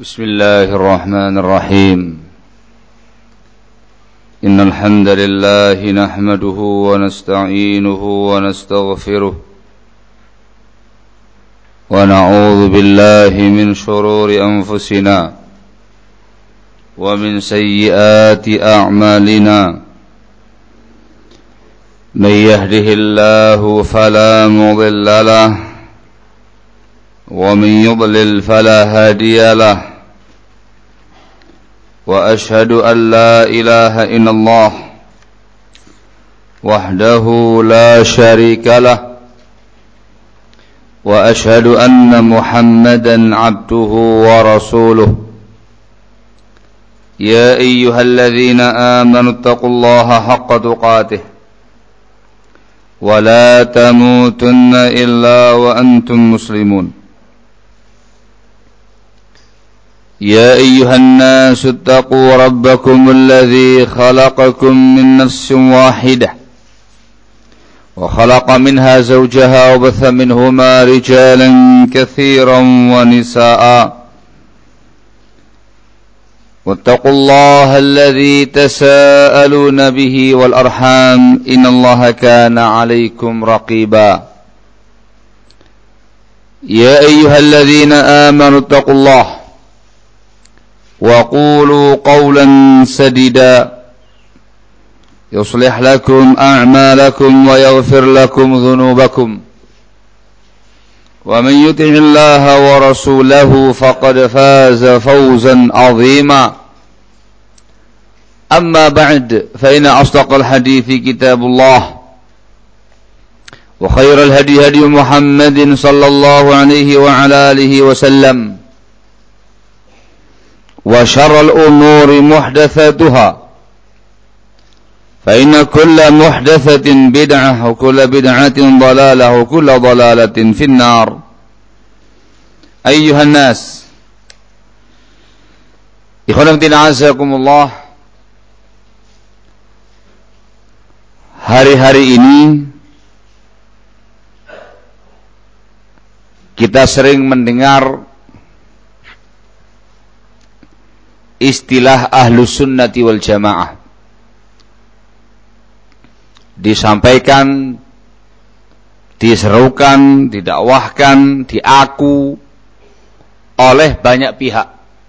بسم الله الرحمن الرحيم إن الحمد لله نحمده ونستعينه ونستغفره ونعوذ بالله من شرور أنفسنا ومن سيئات أعمالنا من يهده الله فلا مضل له ومن يضلل فلا هادي له وأشهد أن لا إله إلا الله وحده لا شريك له وأشهد أن محمدا عبده ورسوله يا أيها الذين آمنوا اتقوا الله حق تقاته ولا تموتن إلا وأنتم مسلمون يا أيها الناس اتقوا ربكم الذي خلقكم من نفس واحدة وخلق منها زوجها وبث منهما رجالا كثيرا ونساء واتقوا الله الذي تساءلون به والأرحام إن الله كان عليكم رقيبا يا أيها الذين آمنوا اتقوا الله وقولوا قولا سديدا يصلح لكم أعمالكم ويغفر لكم ذنوبكم ومن يطع الله ورسوله فقد فاز فوزا عظيما أما بعد فإن أصدق الحديث كتاب الله وخير الهدي هدي محمد صلى الله عليه وعلى آله وسلم وشر الأمور محدثاتها فإن كل محدثة بدعة وكل بدعة ضلالة وكل ضلالة في النار أيها الناس إخوانا أعزكم الله. Hari-hari ini kita sering mendengar istilah Ahlus Sunnati wal Jamaah disampaikan, diserukan, didakwahkan, diaku oleh banyak pihak.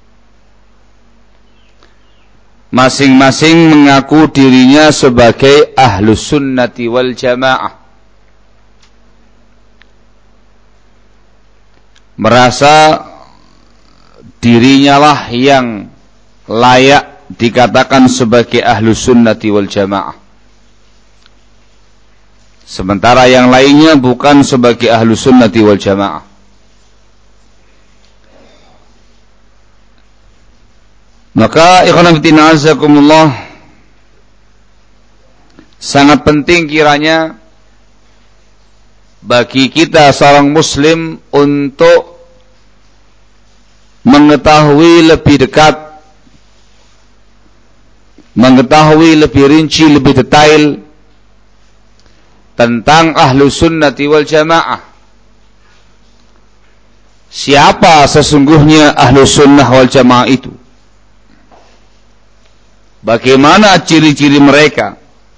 Masing-masing mengaku dirinya sebagai Ahlus Sunnati wal Jamaah. Merasa dirinya lah yang layak dikatakan sebagai Ahlus Sunnati wal Jamaah. Sementara yang lainnya bukan sebagai Ahlus Sunnati wal Jamaah. Maka ikhwan fillah azakumullah, sangat penting kiranya bagi kita seorang muslim untuk mengetahui lebih dekat, mengetahui lebih rinci, lebih detail tentang Ahlus Sunnati wal Jamaah. Siapa sesungguhnya Ahlus Sunnah wal Jamaah itu? Bagaimana ciri-ciri mereka?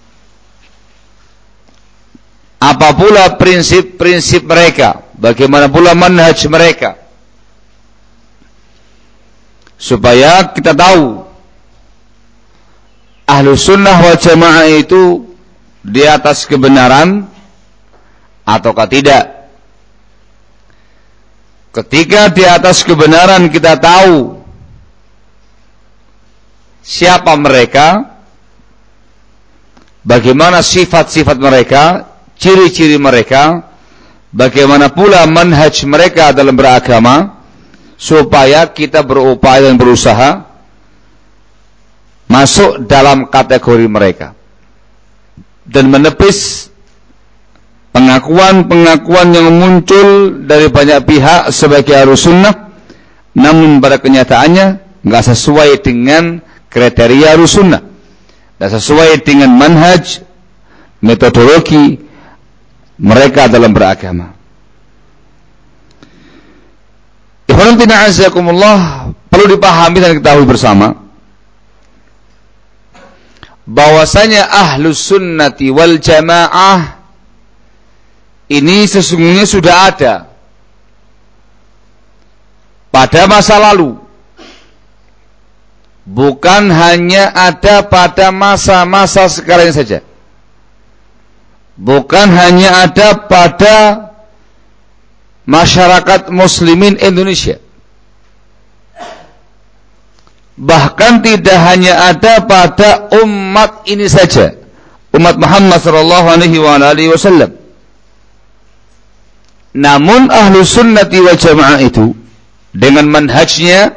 Apa pula prinsip-prinsip mereka? Bagaimana pula manhaj mereka? Supaya kita tahu Ahlus Sunnah wal Jamaah itu di atas kebenaran ataukah tidak. Ketika di atas kebenaran kita tahu siapa mereka, bagaimana sifat-sifat mereka, ciri-ciri mereka, bagaimana pula manhaj mereka dalam beragama, supaya kita berupaya dan berusaha masuk dalam kategori mereka dan menepis pengakuan-pengakuan yang muncul dari banyak pihak sebagai Ahlus Sunnah, namun pada kenyataannya enggak sesuai dengan kriteria Ahlus Sunnah, enggak sesuai dengan manhaj, metodologi mereka dalam beragama. Ikhwan fillah azakumullah, perlu dipahami dan diketahui bersama bahwasanya ahlus sunnati wal jamaah ini sesungguhnya sudah ada pada masa lalu, bukan hanya ada pada masa-masa sekarang saja, bukan hanya ada pada masyarakat muslimin Indonesia, bahkan tidak hanya ada pada umat ini saja, umat Muhammad sallallahu alaihi wasallam. Namun ahlus sunnati wal jamaah itu dengan manhajnya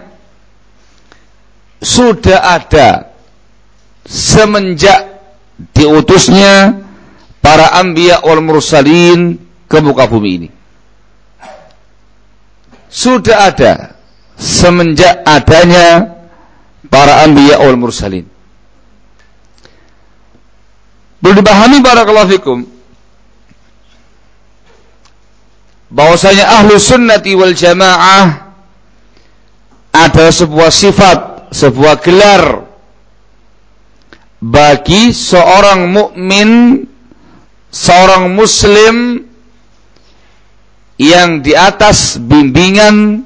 sudah ada semenjak diutusnya para anbiya wal mursalin ke muka bumi ini. Sudah ada semenjak adanya para anbiya wal mursalin. Perlu dipahami barakallahu fikum bahwasanya ahlus sunnati wal jamaah adalah sebuah sifat, sebuah gelar bagi seorang mukmin, seorang muslim yang di atas bimbingan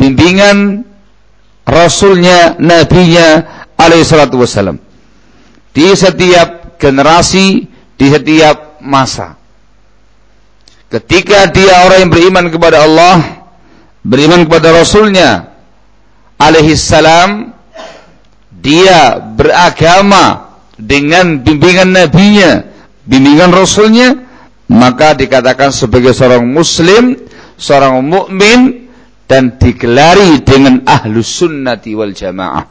Rasulnya, Nabinya alaihi salatu wassalam, di setiap generasi, di setiap masa. Ketika dia orang yang beriman kepada Allah, beriman kepada Rasulnya alaihi salam, dia beragama dengan bimbingan Nabinya, bimbingan Rasulnya, maka dikatakan sebagai seorang muslim, seorang mukmin, dan digelari dengan ahlus sunnati wal jamaah.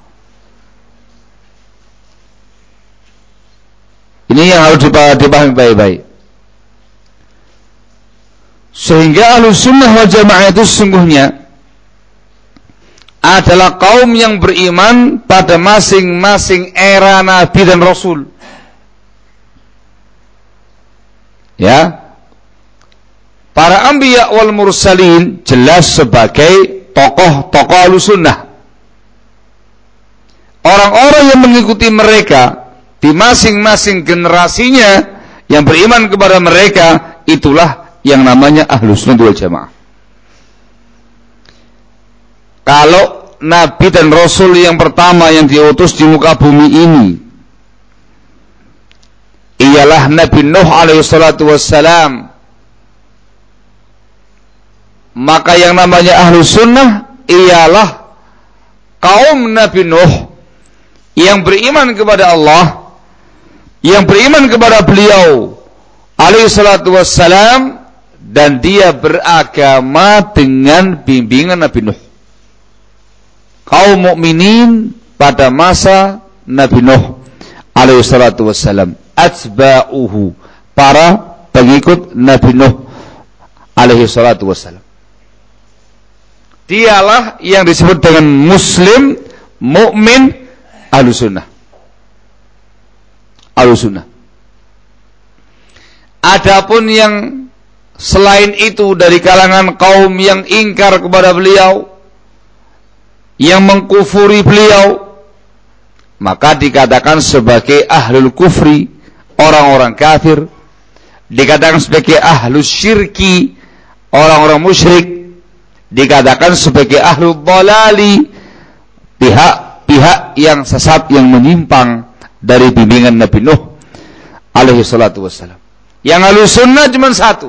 Ini yang harus dipahami baik-baik. Sehingga ahlus sunnah wal jamaah itu sesungguhnya adalah kaum yang beriman pada masing-masing era Nabi dan Rasul. Ya, para anbiya wal mursalin jelas sebagai tokoh-tokoh ahlus sunnah. Orang-orang yang mengikuti mereka di masing-masing generasinya yang beriman kepada mereka, itulah yang namanya ahlus sunnah wal jamaah. Kalau Nabi dan Rasul yang pertama yang diutus di muka bumi ini ialah Nabi Nuh alaihi salatu wassalam, maka yang namanya ahlus sunnah ialah kaum Nabi Nuh yang beriman kepada Allah, yang beriman kepada beliau alaihi salatu wassalam, dan dia beragama dengan bimbingan Nabi Nuh. Kaum mukminin pada masa Nabi Nuh alaihi salatu wassalam, atba'uhu, para pengikut Nabi Nuh alaihi salatu wassalam. Dialah yang disebut dengan muslim, mukmin, ahlus sunnah. Ahlus sunnah. Adapun yang selain itu dari kalangan kaum yang ingkar kepada beliau, yang mengkufuri beliau, maka dikatakan sebagai ahlul kufri, orang-orang kafir. Dikatakan sebagai ahlus syirki, orang-orang musyrik. Dikatakan sebagai ahlul dhalali, pihak-pihak yang sesat, yang menyimpang dari bimbingan Nabi Nuh alaihi salatu wassalam. Yang ahlus sunnah cuma satu,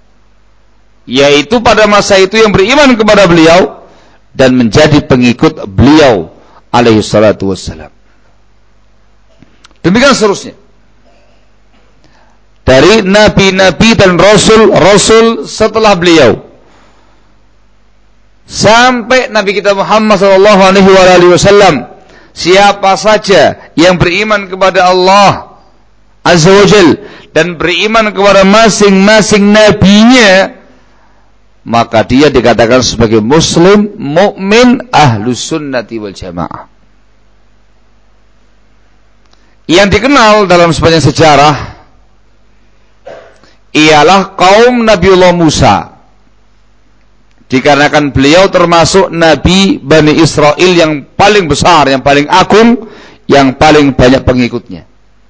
yaitu pada masa itu yang beriman kepada beliau dan menjadi pengikut beliau alaihi salatu wassalam. Demikian seterusnya. Dari nabi-nabi dan rasul setelah beliau sampai Nabi kita Muhammad sallallahu alaihi wasallam, siapa saja yang beriman kepada Allah azza wajal dan beriman kepada masing-masing nabinya, maka dia dikatakan sebagai muslim, mukmin, ahlus sunnati wal jamaah. Yang dikenal dalam sepanjang sejarah ialah kaum Nabiullah Musa Dikarenakan beliau termasuk Nabi Bani Israel yang paling besar, yang paling agung, yang paling banyak pengikutnya.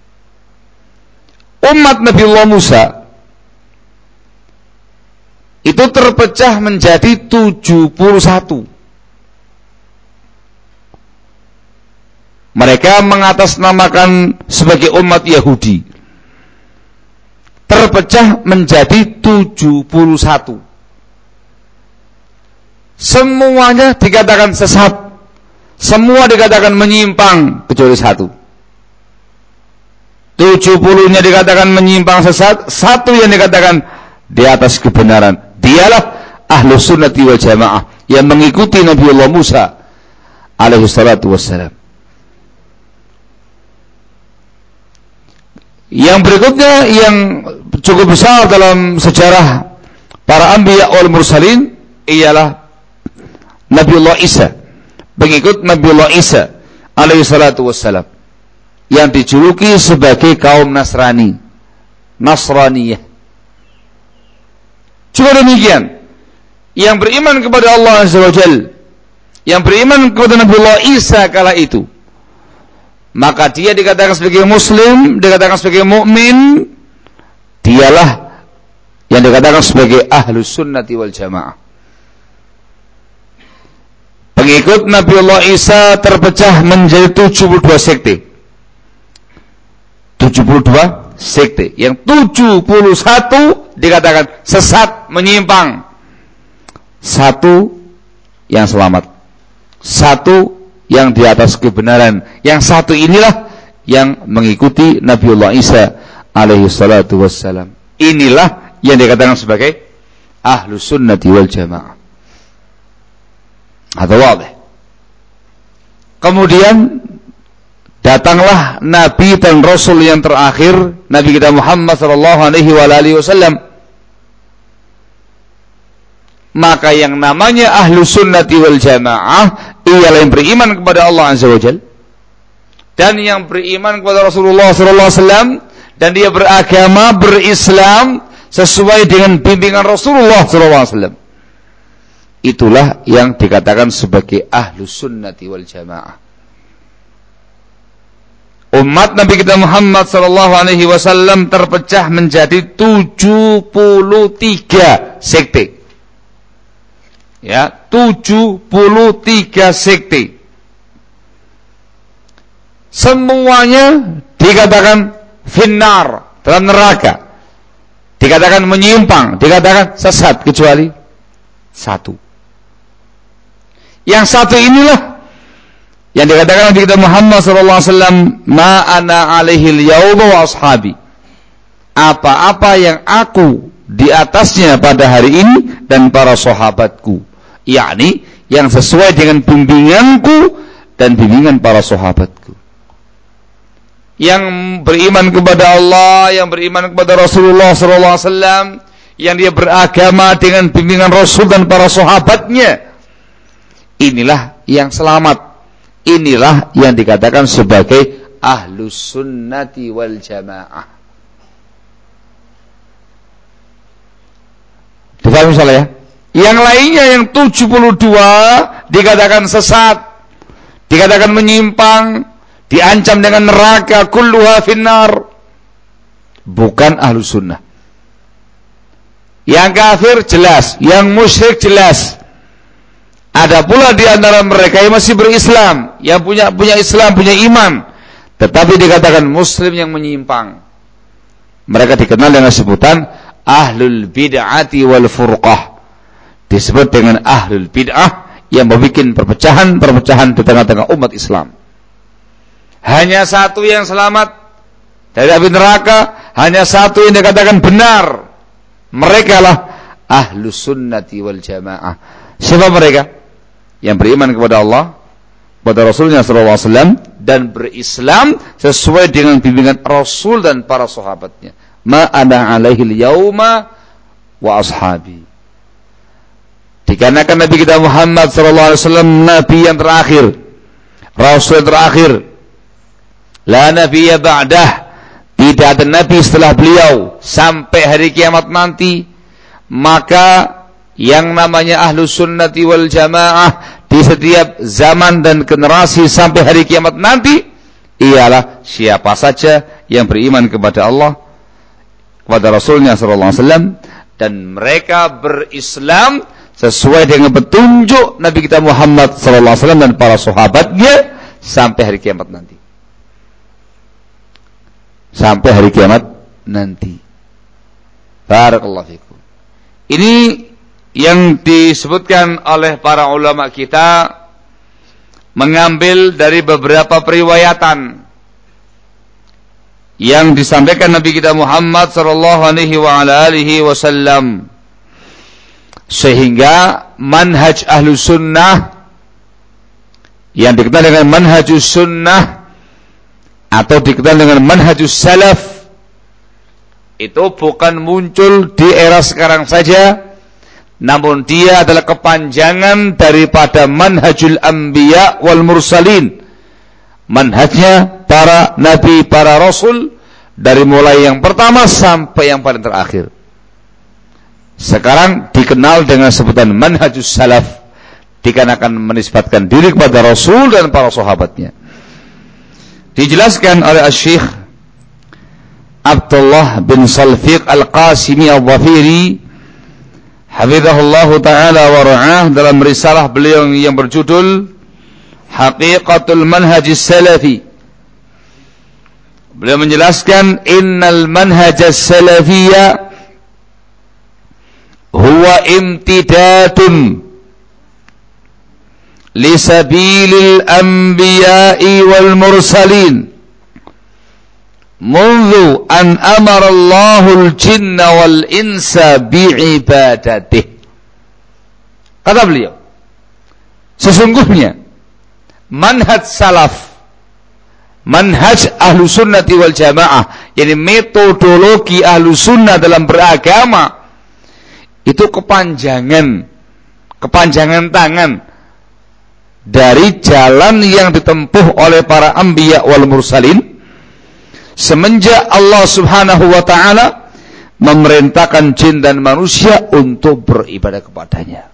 Umat Nabi Allah Musa itu terpecah menjadi 71. Mereka mengatasnamakan sebagai umat Yahudi. Terpecah menjadi 71. Semuanya dikatakan sesat. Semua dikatakan menyimpang kecuali satu. 70-nya dikatakan menyimpang sesat, satu yang dikatakan di atas kebenaran. Dialah Ahlus Sunnati wal Jamaah yang mengikuti Nabiullah Musa alaihi salatu wassalam. Yang berikutnya yang cukup besar dalam sejarah para anbiya wal mursalin ialah Nabiullah Isa, pengikut Nabiullah Isa alaihi salatu wassalam, yang dijuluki sebagai kaum Nasrani, Nasraniyah. Juga demikian, yang beriman kepada Allah Azza wa Jalla, yang beriman kepada Nabiullah Isa kala itu, maka dia dikatakan sebagai muslim, dikatakan sebagai mukmin, dialah yang dikatakan sebagai Ahlus Sunnati wal Jamaah. Pengikut Nabiullah Isa terpecah menjadi 72 sekte. 72 sekte. Yang 71 dikatakan sesat, menyimpang. Satu yang selamat. Satu yang di atas kebenaran. Yang satu inilah yang mengikuti Nabiullah Isa alaihi salatu wassalam. Inilah yang dikatakan sebagai Ahlus Sunnati wal Jamaah. Atau wadah. Kemudian datanglah Nabi dan Rasul yang terakhir, Nabi kita Muhammad sallallahu alaihi wasallam. Maka yang namanya Ahlus Sunnati wal Jamaah ialah yang beriman kepada Allah Azza wa Jalla dan yang beriman kepada Rasulullah sallallahu alaihi wasallam, dan dia beragama, berislam sesuai dengan bimbingan Rasulullah sallallahu alaihi wasallam. Itulah yang dikatakan sebagai Ahlus Sunnati wal Jamaah. Umat Nabi kita Muhammad sallallahu alaihi wasallam terpecah menjadi 73 sekte. Ya, 73 sekte. Semuanya dikatakan finnar, dalam neraka. Dikatakan menyimpang, dikatakan sesat kecuali satu. Yang satu inilah yang dikatakan Nabi kita Muhammad sallallahu alaihi wasallam, ma ana alaihi al-yauma wa ashabi. Apa-apa yang aku di atasnya pada hari ini dan para sahabatku, yakni yang sesuai dengan bimbinganku dan bimbingan para sahabatku. Yang beriman kepada Allah, yang beriman kepada Rasulullah sallallahu alaihi wasallam, yang dia beragama dengan bimbingan Rasul dan para sahabatnya, inilah yang selamat. Inilah yang dikatakan sebagai Ahlus Sunnati wal Jamaah. Difahami salah ya? Yang lainnya yang 72 dikatakan sesat, dikatakan menyimpang, diancam dengan neraka, kulluha finnar. Bukan Ahlus Sunnah. Yang kafir jelas, yang musyrik jelas. Ada pula di antara mereka yang masih berislam, yang punya Islam, punya iman, tetapi dikatakan muslim yang menyimpang. Mereka dikenal dengan sebutan Ahlul Bid'ati wal Furqah. Disebut dengan Ahlul Bid'ah yang membuat perpecahan di tengah-tengah umat Islam. Hanya satu yang selamat dari api neraka, hanya satu yang dikatakan benar. Mereka lah Ahlus Sunnati wal Jamaah. Siapa mereka? Yang beriman kepada Allah, kepada Rasulnya SAW, dan berislam sesuai dengan bimbingan Rasul dan para sahabatnya. Ma ana alaihi al-yauma wa ashabi. Dikarenakan Nabi kita Muhammad SAW Nabi yang terakhir, Rasul yang terakhir, la nabiyya ba'dah, tidak ada Nabi setelah beliau sampai hari kiamat nanti, maka yang namanya Ahlus Sunnati wal Jamaah di setiap zaman dan generasi sampai hari kiamat nanti ialah siapa saja yang beriman kepada Allah, kepada Rasulnya sallallahu alaihi wasallam, dan mereka berislam sesuai dengan petunjuk Nabi kita Muhammad sallallahu alaihi wasallam dan para sahabatnya sampai hari kiamat nanti. Sampai hari kiamat nanti. Barakallahu fikum. Ini yang disebutkan oleh para ulama kita mengambil dari beberapa periwayatan yang disampaikan Nabi kita Muhammad sallallahu alaihi wasallam, sehingga manhaj Ahlus Sunnah yang dikenal dengan manhajus sunnah atau dikenal dengan manhajus salaf itu bukan muncul di era sekarang saja, namun dia adalah kepanjangan daripada manhajul anbiya wal mursalin, manhajnya para nabi, para rasul, dari mulai yang pertama sampai yang paling terakhir. Sekarang dikenal dengan sebutan manhajus salaf, dikarenakan menisbatkan diri kepada rasul dan para sahabatnya. Dijelaskan oleh Syekh Abdullah bin Salfiq Al-Qasimi Al-Dhafiri hafizahullahu ta'ala wa ra'ah dalam risalah beliau yang berjudul Haqiqatul Manhajis Salafi. Beliau menjelaskan innal manhajis salafiyya huwa imtidadun lisabilil anbiya'i wal mursalin mundu an amara Allahul jinna wal insa bi'ibadatih. Kata beliau, sesungguhnya manhaj salaf, manhaj ahlu sunnati wal jamaah, yakni metodologi ahlu sunnah dalam beragama, itu kepanjangan tangan dari jalan yang ditempuh oleh para anbiya wal mursalin semenjak Allah subhanahu wa ta'ala memerintahkan jin dan manusia untuk beribadah kepadanya.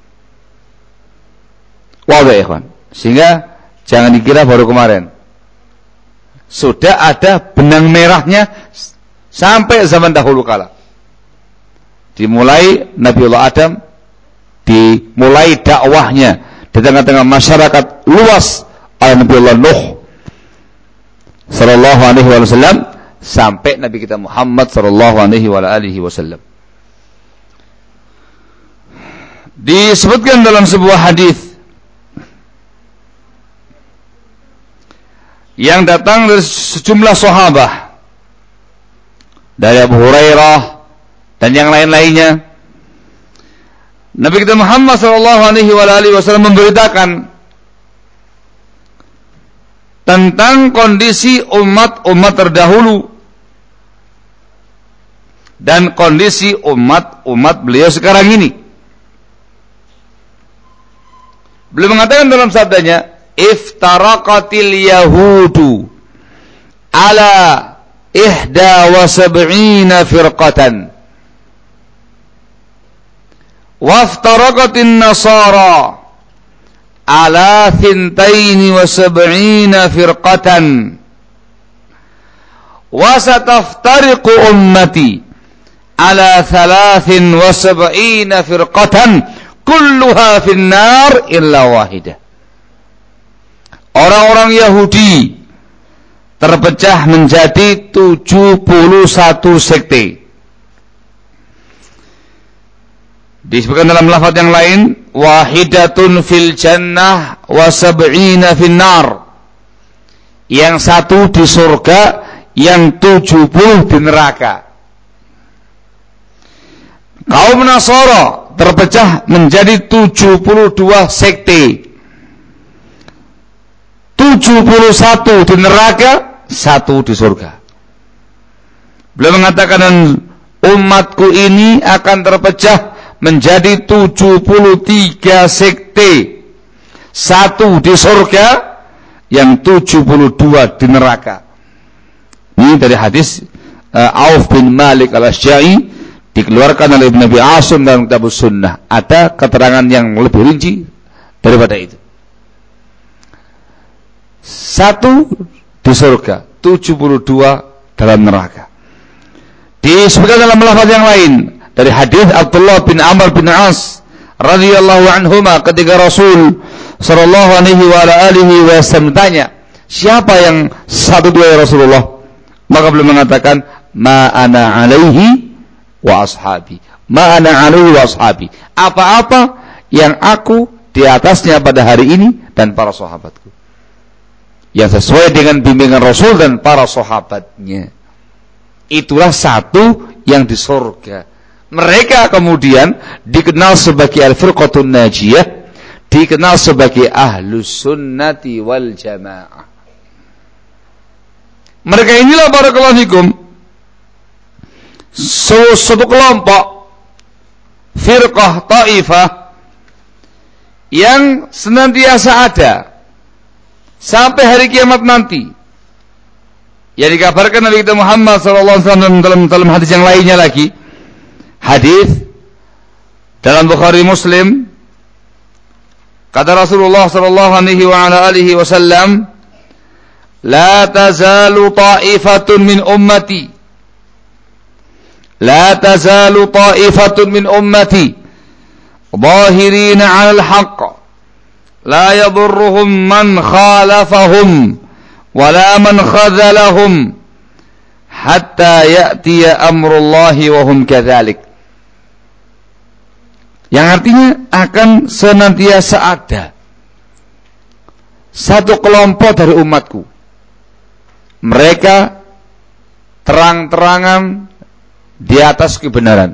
Wadah ya kawan. Sehingga jangan dikira baru kemarin. Sudah ada benang merahnya sampai zaman dahulu kala. Dimulai Nabiullah Adam, dimulai dakwahnya di tengah-tengah masyarakat luas oleh Nabiullah Nuh sallallahu alaihi wasallam sampai Nabi kita Muhammad sallallahu alaihi wasallam. Disebutkan dalam sebuah hadis yang datang dari sejumlah sahabat, dari Abu Hurairah dan yang lain-lainnya, Nabi kita Muhammad sallallahu alaihi wasallam memberitakan tentang kondisi umat-umat terdahulu dan kondisi umat-umat beliau sekarang ini. Beliau mengatakan dalam sabdanya, iftaraqatil yahudu ala 71 firqatan waftaraqatin nasara ala 72 firqatan wa sataftariqu ummati ala 73 firqatan kulluha finnar illa wahidah. Orang-orang Yahudi terpecah menjadi 71 sekte. Disebutkan dalam lafaz yang lain, wahidatun fil jannah wa 70 fin nar. Yang satu di surga, yang 70 di neraka. Kaum Nasara terpecah menjadi 72 sekte. 71 di neraka, 1 di surga. Beliau mengatakan umatku ini akan terpecah menjadi 73 sekte, 1 di surga, yang 72 di neraka. Ini dari hadis Auf bin Malik al-Asy'ari dikeluarkan oleh Ibn Abi Asim dalam kitab Sunnah. Ada keterangan yang lebih rinci daripada itu. 1 di surga, 72 dalam neraka. Disebutkan dalam lafaz yang lain dari hadis Abdullah bin Amr bin As radhiyallahu anhuma ketika Rasul sallallahu alaihi wasallam tanya, siapa yang 1 ya Rasulullah? Maka beliau mengatakan, ma ana alaihi wa ashabi. Ma ana alaihi wa ashabi. Apa-apa yang aku di atasnya pada hari ini dan para sahabatku. Yang sesuai dengan bimbingan Rasul dan para sahabatnya. Itulah 1 yang di surga. Mereka kemudian dikenal sebagai al-firqatun najiyah, dikenal sebagai ahlus sunnati wal jamaah. Mereka inilah barakallahu fikum suatu kelompok firqah taifah yang senantiasa ada sampai hari kiamat nanti. Yang dikabarkan Nabi kita Muhammad SAW dalam hadis yang lainnya lagi. Hadis dalam Bukhari Muslim, kata Rasulullah SAW, la tazalu ta'ifatun min ummati, la tazalu ta'ifatun min ummati zahirina 'alal haqq la yadurruhum man khalafahum wala man khadhalahum hatta ya'tiya amrullahi wa hum kadzalik. Yang artinya akan senantiasa ada 1 kelompok dari umatku, mereka terang-terangan di atas kebenaran.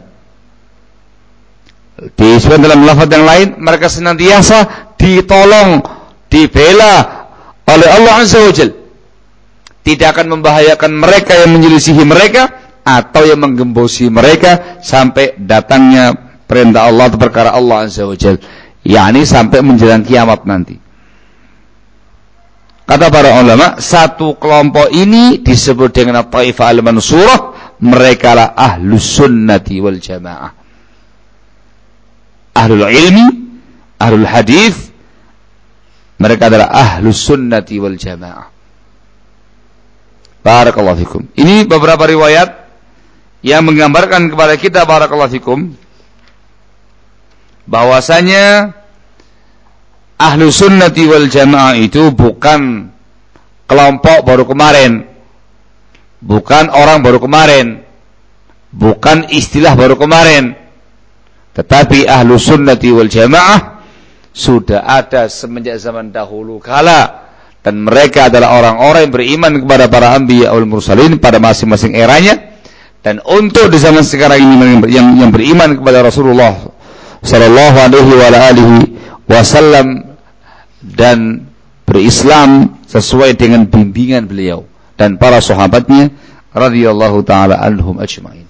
Disebut dalam lafaz yang lain, mereka senantiasa ditolong, dibela oleh Allah Azza wa Jalla. Tidak akan membahayakan mereka yang menyelisihi mereka atau yang menggembosi mereka sampai datangnya perintah Allah atau perkara Allah Azza wa Jalla, yakni sampai menjelang kiamat nanti. Kata para ulama, 1 kelompok ini disebut dengan Taifah al-Mansurah. Mereka lah ahlus sunnati wal jamaah, ahlul ilmi, ahlul hadis. Mereka adalah ahlus sunnati wal jamaah. Barakallahu fikum. Ini beberapa riwayat yang menggambarkan kepada kita, barakallahu fikum, bahwasanya ahlu sunnati wal jamaah itu bukan kelompok baru kemarin, bukan orang baru kemarin, bukan istilah baru kemarin, tetapi ahlu sunnati wal jamaah sudah ada semenjak zaman dahulu kala, dan mereka adalah orang-orang yang beriman kepada para anbiya wal mursalin pada masing-masing eranya. Dan untuk di zaman sekarang ini yang beriman kepada Rasulullah sallallahu alaihi wasallam dan berislam sesuai dengan bimbingan beliau dan para sahabatnya radhiyallahu taala anhum ajmain.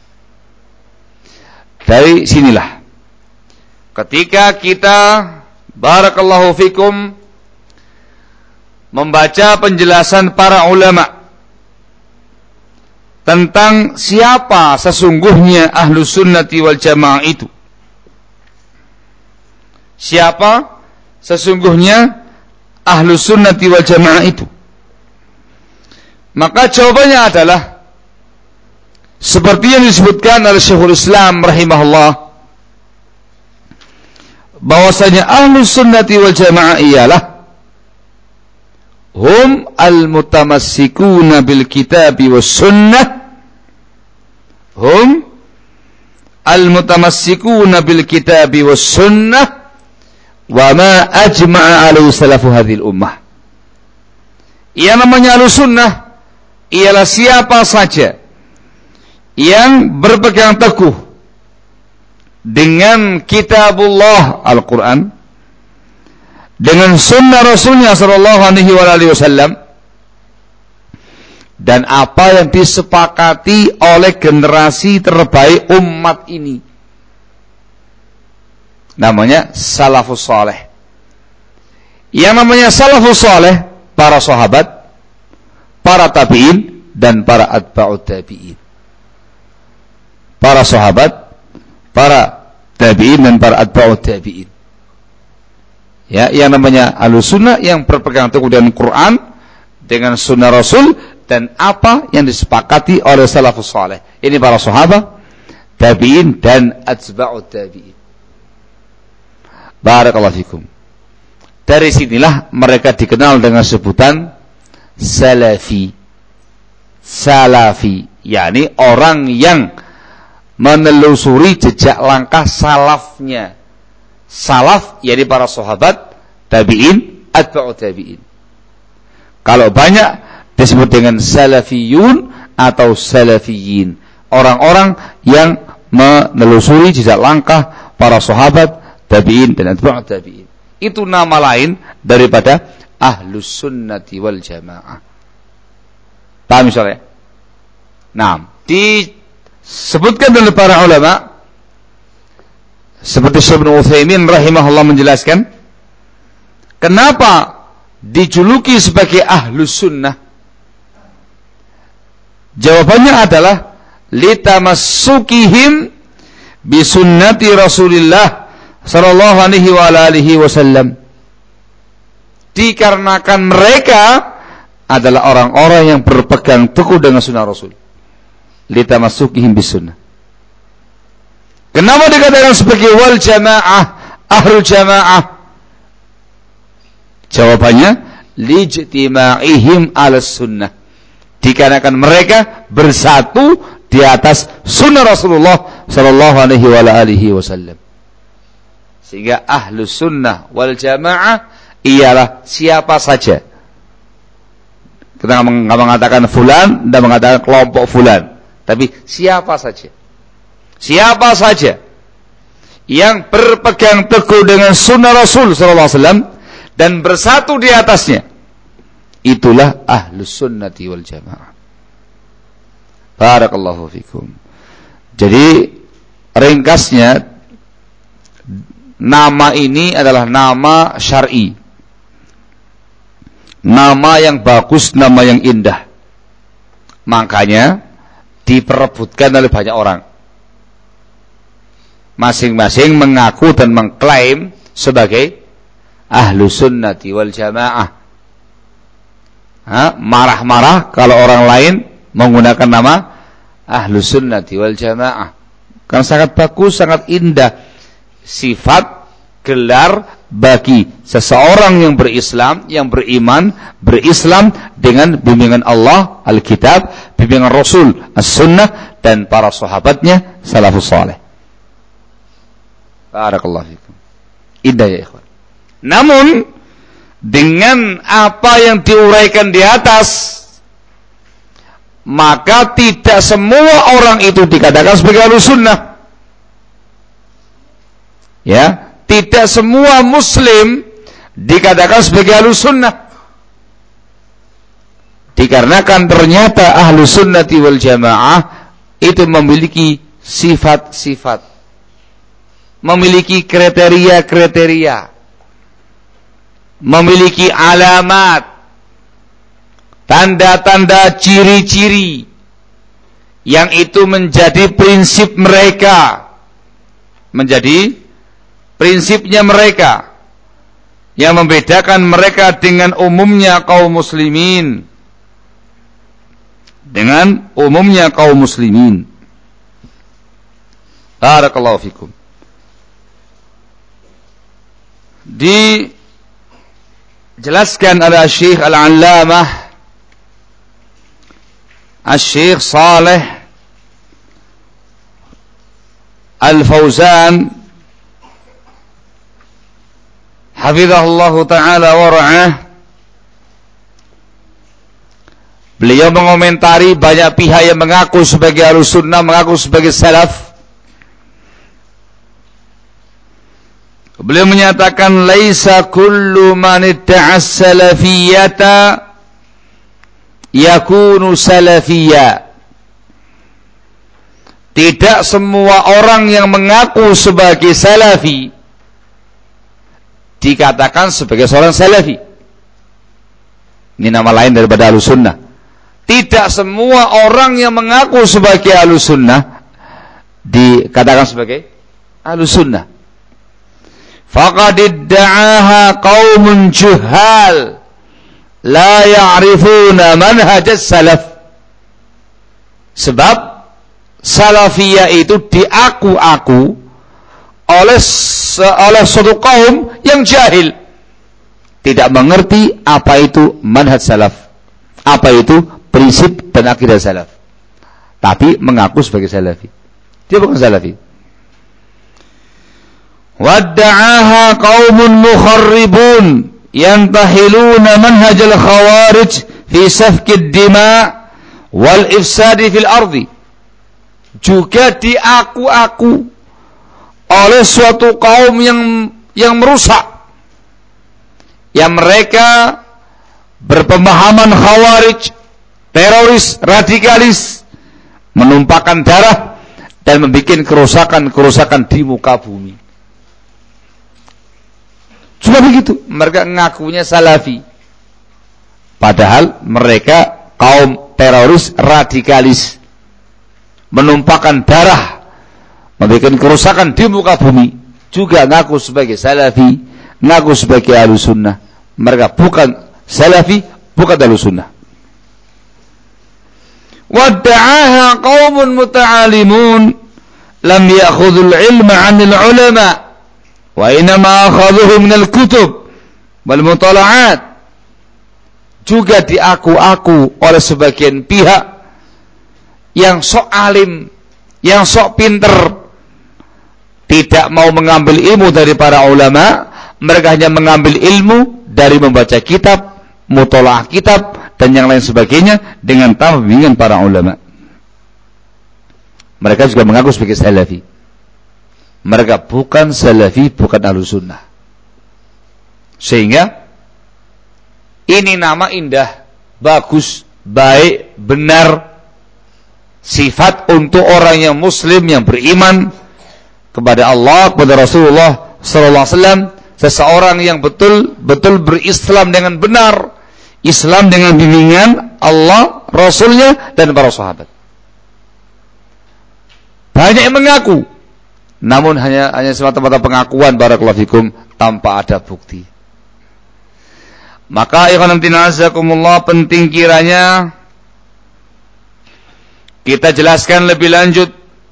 Dari sinilah ketika kita barakallahu fikum membaca penjelasan para ulama tentang siapa sesungguhnya ahlu sunnati wal jamaah itu, siapa sesungguhnya ahlu sunnati wal jamaah itu, maka jawabannya adalah seperti yang disebutkan oleh Syekhul Islam rahimahullah, bahwasanya ahlu sunnati wal jamaah ialah hum al-mutamassikuna bil kitabi was sunnah, hum al-mutamassikuna bil kitabi was sunnah wa ma ajma'a alaihi salafu hadhil ummah. Yang namanya al-sunnah ialah siapa saja yang berpegang teguh dengan kitabullah Al-Quran, dengan sunnah Rasulnya sallallahu alaihi wasallam, dan apa yang disepakati oleh generasi terbaik umat ini, namanya salafus saleh. Yang namanya salafus saleh para sahabat, para tabi'in, dan para atba'ut tabi'in. Para sahabat, para tabi'in dan para atba'ut tabi'in. Ya, yang namanya Ahlussunnah yang berpegang teguh dengan Quran, dengan sunnah Rasul, dan apa yang disepakati oleh salafus saleh. Ini para sahabat, tabi'in dan atba'ut tabi'in. Barakallahu fikum. Dari sinilah mereka dikenal dengan sebutan salafi. Salafi, yakni orang yang menelusuri jejak langkah salafnya. Salaf, yakni para sahabat, tabi'in, atba'ut tabi'in. Kalau banyak disebut dengan salafiyun atau salafiyin. Orang-orang yang menelusuri jejak langkah para sahabat, tabi'in dan atba'ut tabi'in. Itu nama lain daripada Ahlus Sunnati wal Jamaah. Paham misalnya? Nah, disebutkan oleh para ulama seperti Syekh Ibnu Utsaimin rahimahullah menjelaskan kenapa dijuluki sebagai Ahlus Sunnah. Jawabannya adalah litamassukihim bi sunnati Rasulillah sallallahu alaihi wa alihi wasallam. Dikarenakan mereka adalah orang-orang yang berpegang teguh dengan sunnah Rasul. Litamassukihim bis sunnah. Kenapa dikatakan sebagai wal jamaah, ahlul jamaah? Jawabannya lijtima'ihim 'ala sunnah. Dikarenakan mereka bersatu di atas sunnah Rasulullah sallallahu alaihi wa alihi wasallam. Sehingga ahlus sunnah wal jamaah ialah siapa saja. Kita nggak mengatakan fulan dan mengatakan kelompok fulan, tapi siapa saja. Siapa saja yang berpegang teguh dengan sunnah Rasul sallallahu alaihi wasallam dan bersatu di atasnya, itulah ahlus sunnati wal jamaah. Barakallahu fikum. Jadi ringkasnya, nama ini adalah nama syar'i, nama yang bagus, nama yang indah. Makanya diperebutkan oleh banyak orang. Masing-masing mengaku dan mengklaim sebagai Ahlus Sunnati wal Jamaah. Marah-marah kalau orang lain menggunakan nama Ahlus Sunnati wal Jamaah. Kan sangat bagus, sangat indah. Sifat, gelar bagi seseorang yang berislam, yang beriman, berislam dengan bimbingan Allah, Alkitab, bimbingan Rasul, As-Sunnah, dan para sahabatnya, salafus saleh. Barakallahu fikum. Indah ya ikhwan. Namun dengan apa yang diuraikan di atas, maka tidak semua orang itu dikatakan sebagai Ahlus Sunnah. Ya, tidak semua muslim dikatakan sebagai Ahlus Sunnah. Dikarenakan ternyata Ahlus Sunnati wal Jamaah itu memiliki sifat-sifat, memiliki kriteria-kriteria, memiliki alamat, tanda-tanda, ciri-ciri yang itu menjadi prinsip mereka, menjadi prinsipnya mereka yang membedakan mereka dengan umumnya kaum muslimin, dengan umumnya kaum muslimin. Barakallahu fikum. Dijelaskan oleh Syekh Al-Allamah Syekh Saleh Al-Fauzan hafizahullahu ta'ala wa ra'ah. Beliau mengomentari banyak pihak yang mengaku sebagai Ahlus Sunnah, mengaku sebagai salaf. Beliau menyatakan laisa kullu man idda'a salafiyata yakunu salafiyya. Tidak semua orang yang mengaku sebagai salafi dikatakan sebagai seorang salafi. Ini nama lain daripada Ahlus Sunnah. Tidak semua orang yang mengaku sebagai Ahlus Sunnah dikatakan sebagai Ahlussunnah. Faqad idda'aha qaumun juhal la ya'rifuna manhaj as-salaf. Sebab salafiyah itu diaku-aku oleh suatu kaum yang jahil, tidak mengerti apa itu manhaj salaf, apa itu prinsip dan akidah salaf, tapi mengaku sebagai salafi. Dia bukan salafi. Wadda'aha qaumun mukharribun yantahiluna manhaj al-khawarij fi safki ad-dima' wal ifsadi fil ardi. Juga diaku-aku oleh suatu kaum yang merusak, yang mereka berpemahaman khawarij, teroris, radikalis, menumpahkan darah dan membuat kerusakan di muka bumi. Cuma begitu, mereka ngakunya salafi, padahal mereka kaum teroris, radikalis, menumpahkan darah, membuat kerusakan di muka bumi, juga ngaku sebagai salafi, ngaku sebagai ahlussunnah. Mereka bukan salafi, bukan ahlussunnah. Wadda'aha qaumun muta'alimun lam ya'khudhul ilma 'anil ulama wa inma akhadhuhu minal kutub wal mutala'at. Juga diaku-aku oleh sebagian pihak yang sok alim, yang sok pinter, tidak mau mengambil ilmu dari para ulama. Mereka hanya mengambil ilmu dari membaca kitab, mutalaah kitab, dan yang lain sebagainya dengan tanpa bimbingan para ulama. Mereka juga mengaku sebagai salafi. Mereka bukan salafi, bukan ahlussunnah. Sehingga ini nama indah, bagus, baik, benar, sifat untuk orang yang muslim, yang beriman kepada Allah, kepada Rasulullah sallallahu alaihi wasallam, seseorang yang betul-betul berislam dengan benar, Islam dengan bimbingan Allah, Rasulnya, dan para sahabat. Banyak yang mengaku, namun hanya semata-mata pengakuan, barakallahu fikum, tanpa ada bukti. Maka ikhwan fillah azakumullah, penting kiranya kita jelaskan lebih lanjut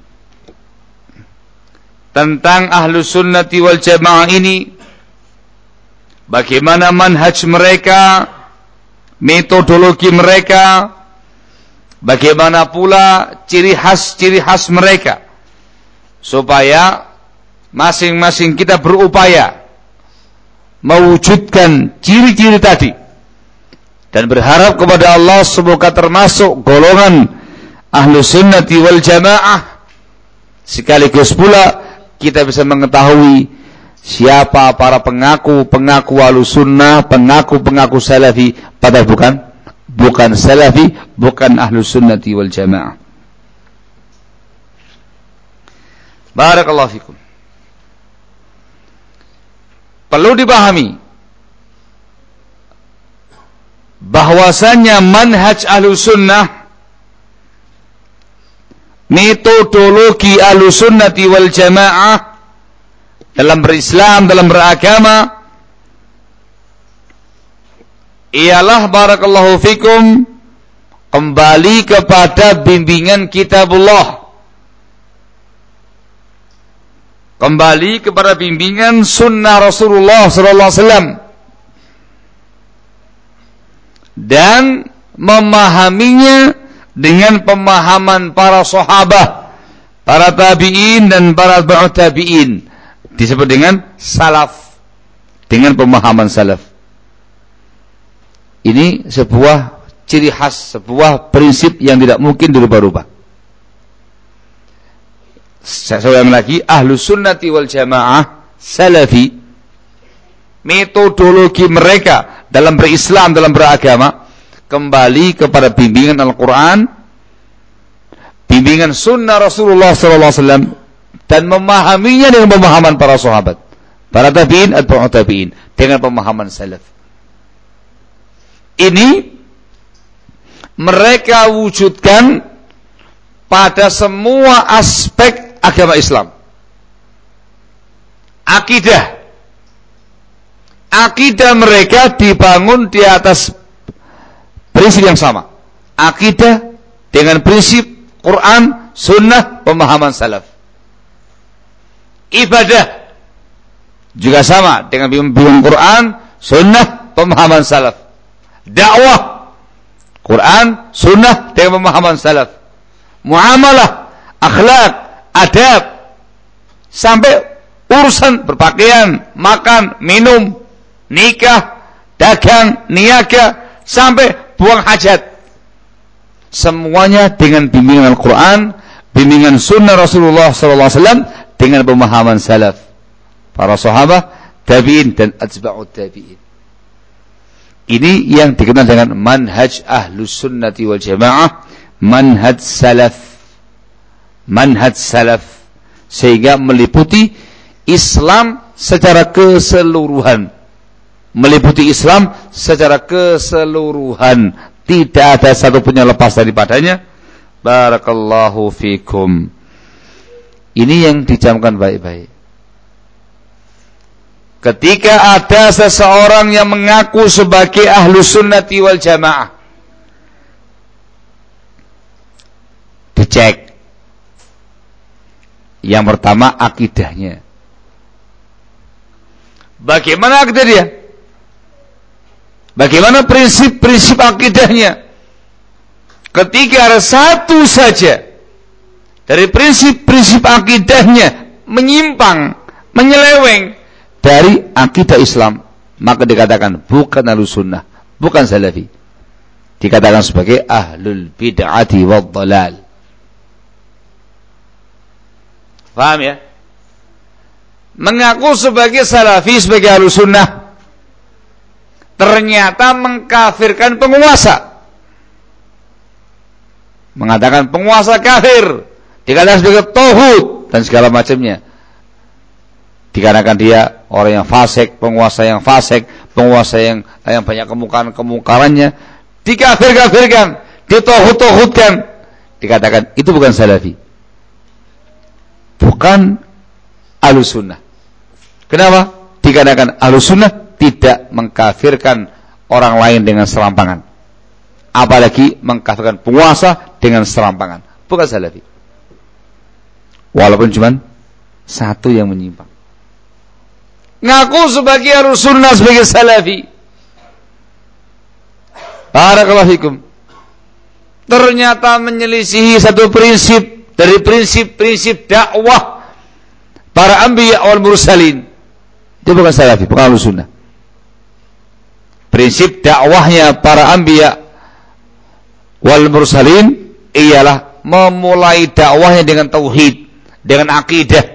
tentang ahlus sunnati wal jamaah ini, bagaimana manhaj mereka, metodologi mereka, bagaimana pula ciri khas mereka, supaya masing-masing kita berupaya mewujudkan ciri-ciri tadi dan berharap kepada Allah semoga termasuk golongan ahlus sunnati wal jamaah, sekaligus pula kita bisa mengetahui siapa para pengaku ahlus sunnah, pengaku salafi, padahal bukan salafi, bukan ahlus sunnati wal jamaah. Barakallahu fikum. Perlu dipahami bahwasanya manhaj ahlus sunnah, metodologi ahlus sunnati wal jamaah dalam berislam, dalam beragama, ialah barakallahu fikum kembali kepada bimbingan kitabullah, kembali kepada bimbingan sunnah Rasulullah sallallahu alaihi wasallam, dan memahaminya dengan pemahaman para sahabat, para tabi'in dan para atba'ut tabi'in, disebut dengan salaf, dengan pemahaman salaf. Ini sebuah ciri khas, sebuah prinsip yang tidak mungkin dirubah-rubah. Saya ulang lagi, ahlus sunnati wal jamaah salafi, metodologi mereka dalam berislam, dalam beragama, kembali kepada bimbingan Al-Quran, bimbingan sunnah Rasulullah SAW, dan memahaminya dengan pemahaman para sahabat, para tabi'in, atba'ut tabi'in, dengan pemahaman salaf. Ini mereka wujudkan pada semua aspek agama Islam. Akidah. Akidah mereka dibangun di atas prinsip yang sama. Akidah dengan prinsip Quran, Sunnah, pemahaman salaf. Ibadah juga sama dengan bimbingan Quran, Sunnah, pemahaman salaf. Dakwah, Quran, Sunnah dengan pemahaman salaf. Muamalah, akhlak, adab, sampai urusan berpakaian, makan, minum, nikah, dagang, niaga, sampai buang hajat. Semuanya dengan bimbingan Al-Quran, bimbingan Sunnah Rasulullah SAW, dengan pemahaman salaf, para sahabat, tabi'in dan atba'ut tabi'in. Ini yang dikenal dengan manhaj ahlus sunnati wal jamaah, manhaj salaf. Manhaj salaf, sehingga meliputi Islam secara keseluruhan. Meliputi Islam secara keseluruhan. Tidak ada satu pun yang lepas daripadanya. Barakallahu fikum. Ini yang dijamkan baik-baik. Ketika ada seseorang yang mengaku sebagai ahlus sunnati wal jamaah, dicek. Yang pertama akidahnya. Bagaimana akidah dia? Bagaimana prinsip-prinsip akidahnya? Ketika ada satu saja dari prinsip-prinsip akidahnya menyimpang, menyeleweng dari akidah Islam, maka dikatakan bukan ahlus sunnah, bukan salafi. Dikatakan sebagai ahlul bid'ati wad dhalal. Paham ya? Mengaku sebagai salafi, sebagai ahlus sunnah, ternyata mengkafirkan penguasa. Mengatakan penguasa kafir, dikatakan sebagai tauhid dan segala macamnya. Dikarenakan dia orang yang fasik, penguasa yang fasik, penguasa yang banyak kemungkarannya, dikafir-kafirkan, ditauhid-tauhidkan. Dikatakan itu bukan salafi, bukan ahlus sunnah. Kenapa? Dikarenakan ahlus sunnah tidak mengkafirkan orang lain dengan serampangan, apalagi mengkafirkan penguasa dengan serampangan. Bukan salafi. Walaupun cuma satu yang menyimpang, ngaku sebagai ahlus sunnah, sebagai salafi. Barakallahu fikum. Ternyata menyelisihi satu prinsip dari prinsip-prinsip dakwah para anbiya wal mursalin. Itu bukan salafi, bukan ahlus sunnah. Prinsip dakwahnya para anbiya wal mursalin ialah memulai dakwahnya dengan tauhid, dengan akidah.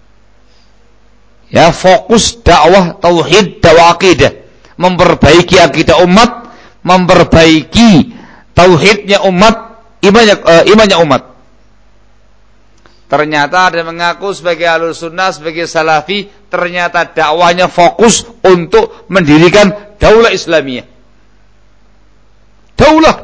Ya, fokus dakwah tauhid, dakwah akidah, memperbaiki akidah umat, memperbaiki tauhidnya umat, imannya umat. Ternyata ada yang mengaku sebagai ahlus sunnah, sebagai salafi, ternyata dakwahnya fokus untuk mendirikan daulah Islamiyah. Daulah,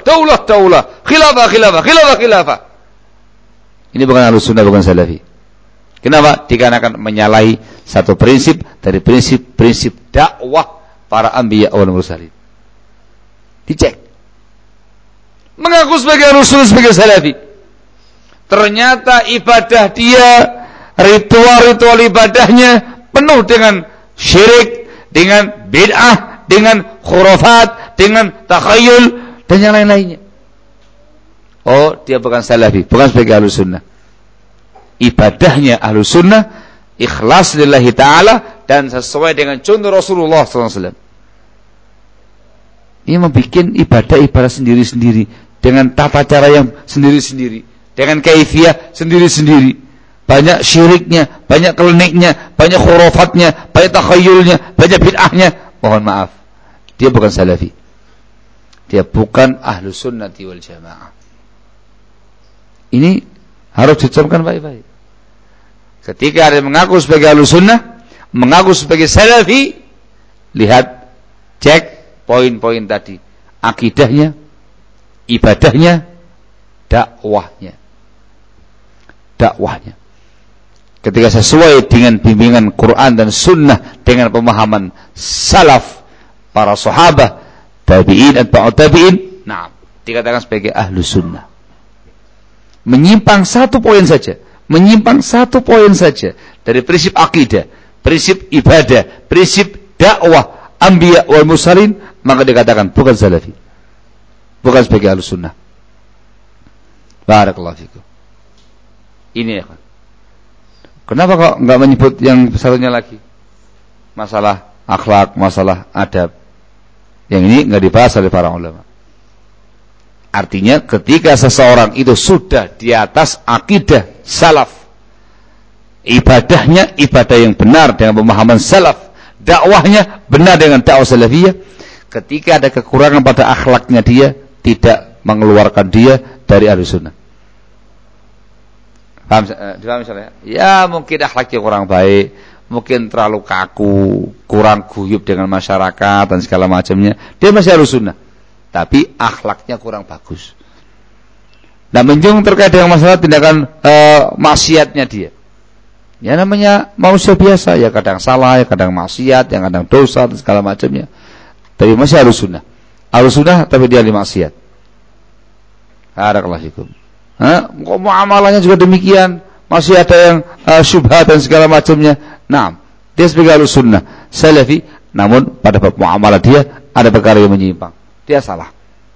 khilafah. Ini bukan ahlus sunnah, bukan salafi. Kenapa? Dikarenakan menyalahi satu prinsip dari prinsip-prinsip dakwah para anbiya wal mursalin. Dicek. Mengaku sebagai ahlus sunnah, sebagai salafi, ternyata ibadah dia, ritual-ritual ibadahnya penuh dengan syirik, dengan bid'ah, dengan khurafat, dengan takhayul dan yang lain-lainnya. Oh, dia bukan salafi, bukan sebagai ahlus sunnah. Ibadahnya ahlus sunnah, ikhlas lillahi ta'ala, dan sesuai dengan contoh Rasulullah SAW. Ini membuat ibadah sendiri-sendiri, dengan tata cara yang sendiri-sendiri, dengan kaifiyah sendiri-sendiri. Banyak syiriknya, banyak kliniknya, banyak khurafatnya, banyak takhayulnya, banyak bid'ahnya. Mohon maaf, dia bukan salafi, dia bukan ahlus sunnati wal jamaah. Ini harus dicamkan baik-baik. Ketika ada yang mengaku sebagai ahlus sunnah, mengaku sebagai salafi, lihat, cek poin-poin tadi. Akidahnya, ibadahnya, dakwahnya. ketika sesuai dengan bimbingan Quran dan Sunnah dengan pemahaman salaf, para sahabat, tabi'in dan tabi'in, nah, dikatakan sebagai ahlu sunnah. Menyimpang satu poin saja dari prinsip akidah, prinsip ibadah, prinsip dakwah anbiya wal mursalin, maka dikatakan bukan salafi, bukan sebagai ahlu sunnah. Barakallahu fikum. Ini ya kan. Kenapa kok enggak menyebut yang satunya lagi? Masalah akhlak, masalah adab. Yang ini enggak dibahas oleh para ulama. Artinya ketika seseorang itu sudah di atas akidah salaf, ibadahnya ibadah yang benar dengan pemahaman salaf, dakwahnya benar dengan dakwah salafiyah, ketika ada kekurangan pada akhlaknya, dia tidak mengeluarkan dia dari ahlu sunnah. Dipahami misalnya? Ya mungkin akhlaknya kurang baik, mungkin terlalu kaku, kurang guyup dengan masyarakat dan segala macamnya, dia masih ahlu sunnah, tapi akhlaknya kurang bagus. Nah, menjung terkait dengan masalah tindakan maksiatnya dia. Ya namanya manusia biasa, ya kadang salah, ya kadang maksiat, yang kadang dosa dan segala macamnya. Tapi masih ahlu sunnah. Ahlu sunnah tapi dia ahli maksiat. Barakallahu fikum. Kok muamalahnya juga demikian, masih ada yang syubhat dan segala macamnya. Nah, dia sebagai ahlu sunnah salafi, namun pada bab muamalah dia ada perkara yang menyimpang, dia salah.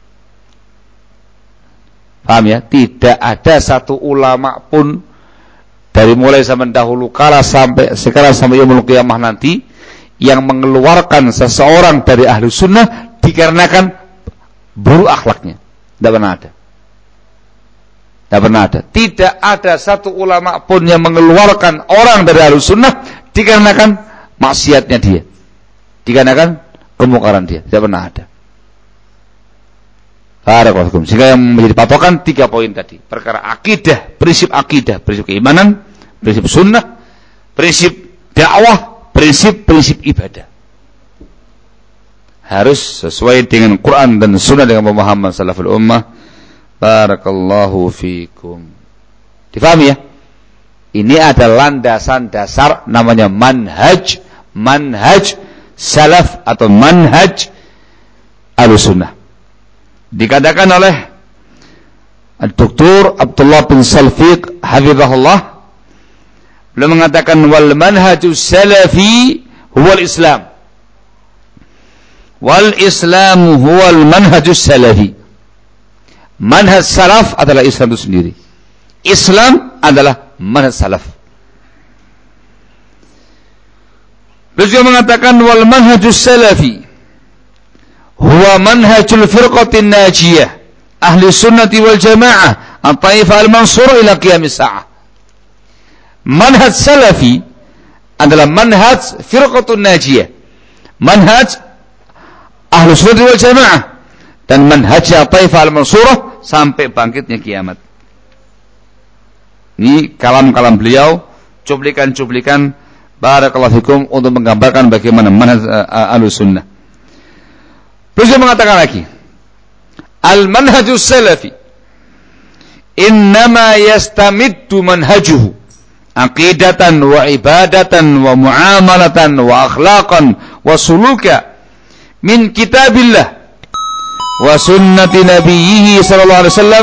Paham ya? Tidak ada satu ulama pun dari mulai zaman dahulu kala sampai sekarang sampai yaumul qiyamah nanti yang mengeluarkan seseorang dari ahlu sunnah dikarenakan buruk akhlaknya. Tidak pernah ada. Tidak pernah ada. Tidak ada satu ulama pun yang mengeluarkan orang dari ahlu sunnah dikarenakan maksiatnya dia, dikarenakan kemungkaran dia. Tidak pernah ada. Barakallahu. Sehingga yang menjadi patokan 3 poin tadi. Perkara akidah, prinsip keimanan, prinsip sunnah, prinsip dakwah, prinsip ibadah. Harus sesuai dengan Quran dan sunnah dengan pemahaman salaful ummah. Barakallahu fikum. Difahami ya? Ini adalah landasan dasar namanya manhaj salaf atau manhaj Ahlussunnah. Dikatakan oleh Dr. Abdullah bin Salfiq hafizahullah, beliau mengatakan wal manhajus salafi huwal Islam. Wal Islamu huwal manhajus salafi. Manhaj salaf adalah Islam itu sendiri. Islam adalah manhaj salaf. Beliau juga mengatakan wal manhajus salafi huwa manhajul firqatin najiyah ahli sunnati wal jamaah at-taifah al-mansurah ila qiyamis sa'ah. Manhaj salafi adalah manhaj firqatun najiyah, manhaj ahli sunnati wal jamaah, dan manhaj at-taifah al-mansurah sampai bangkitnya kiamat. Ini kalam-kalam beliau, cuplikan-cuplikan barakallahu fikum untuk menggambarkan bagaimana manhaj Ahlussunnah. Beliau mengatakan lagi, al-manhajus salafi innama yastamiddu manhajuhu aqidatan wa ibadatan wa muamalatan wa akhlaqan wa suluka min kitabillah wa sunnati nabiyhi sallallahu alaihi wasallam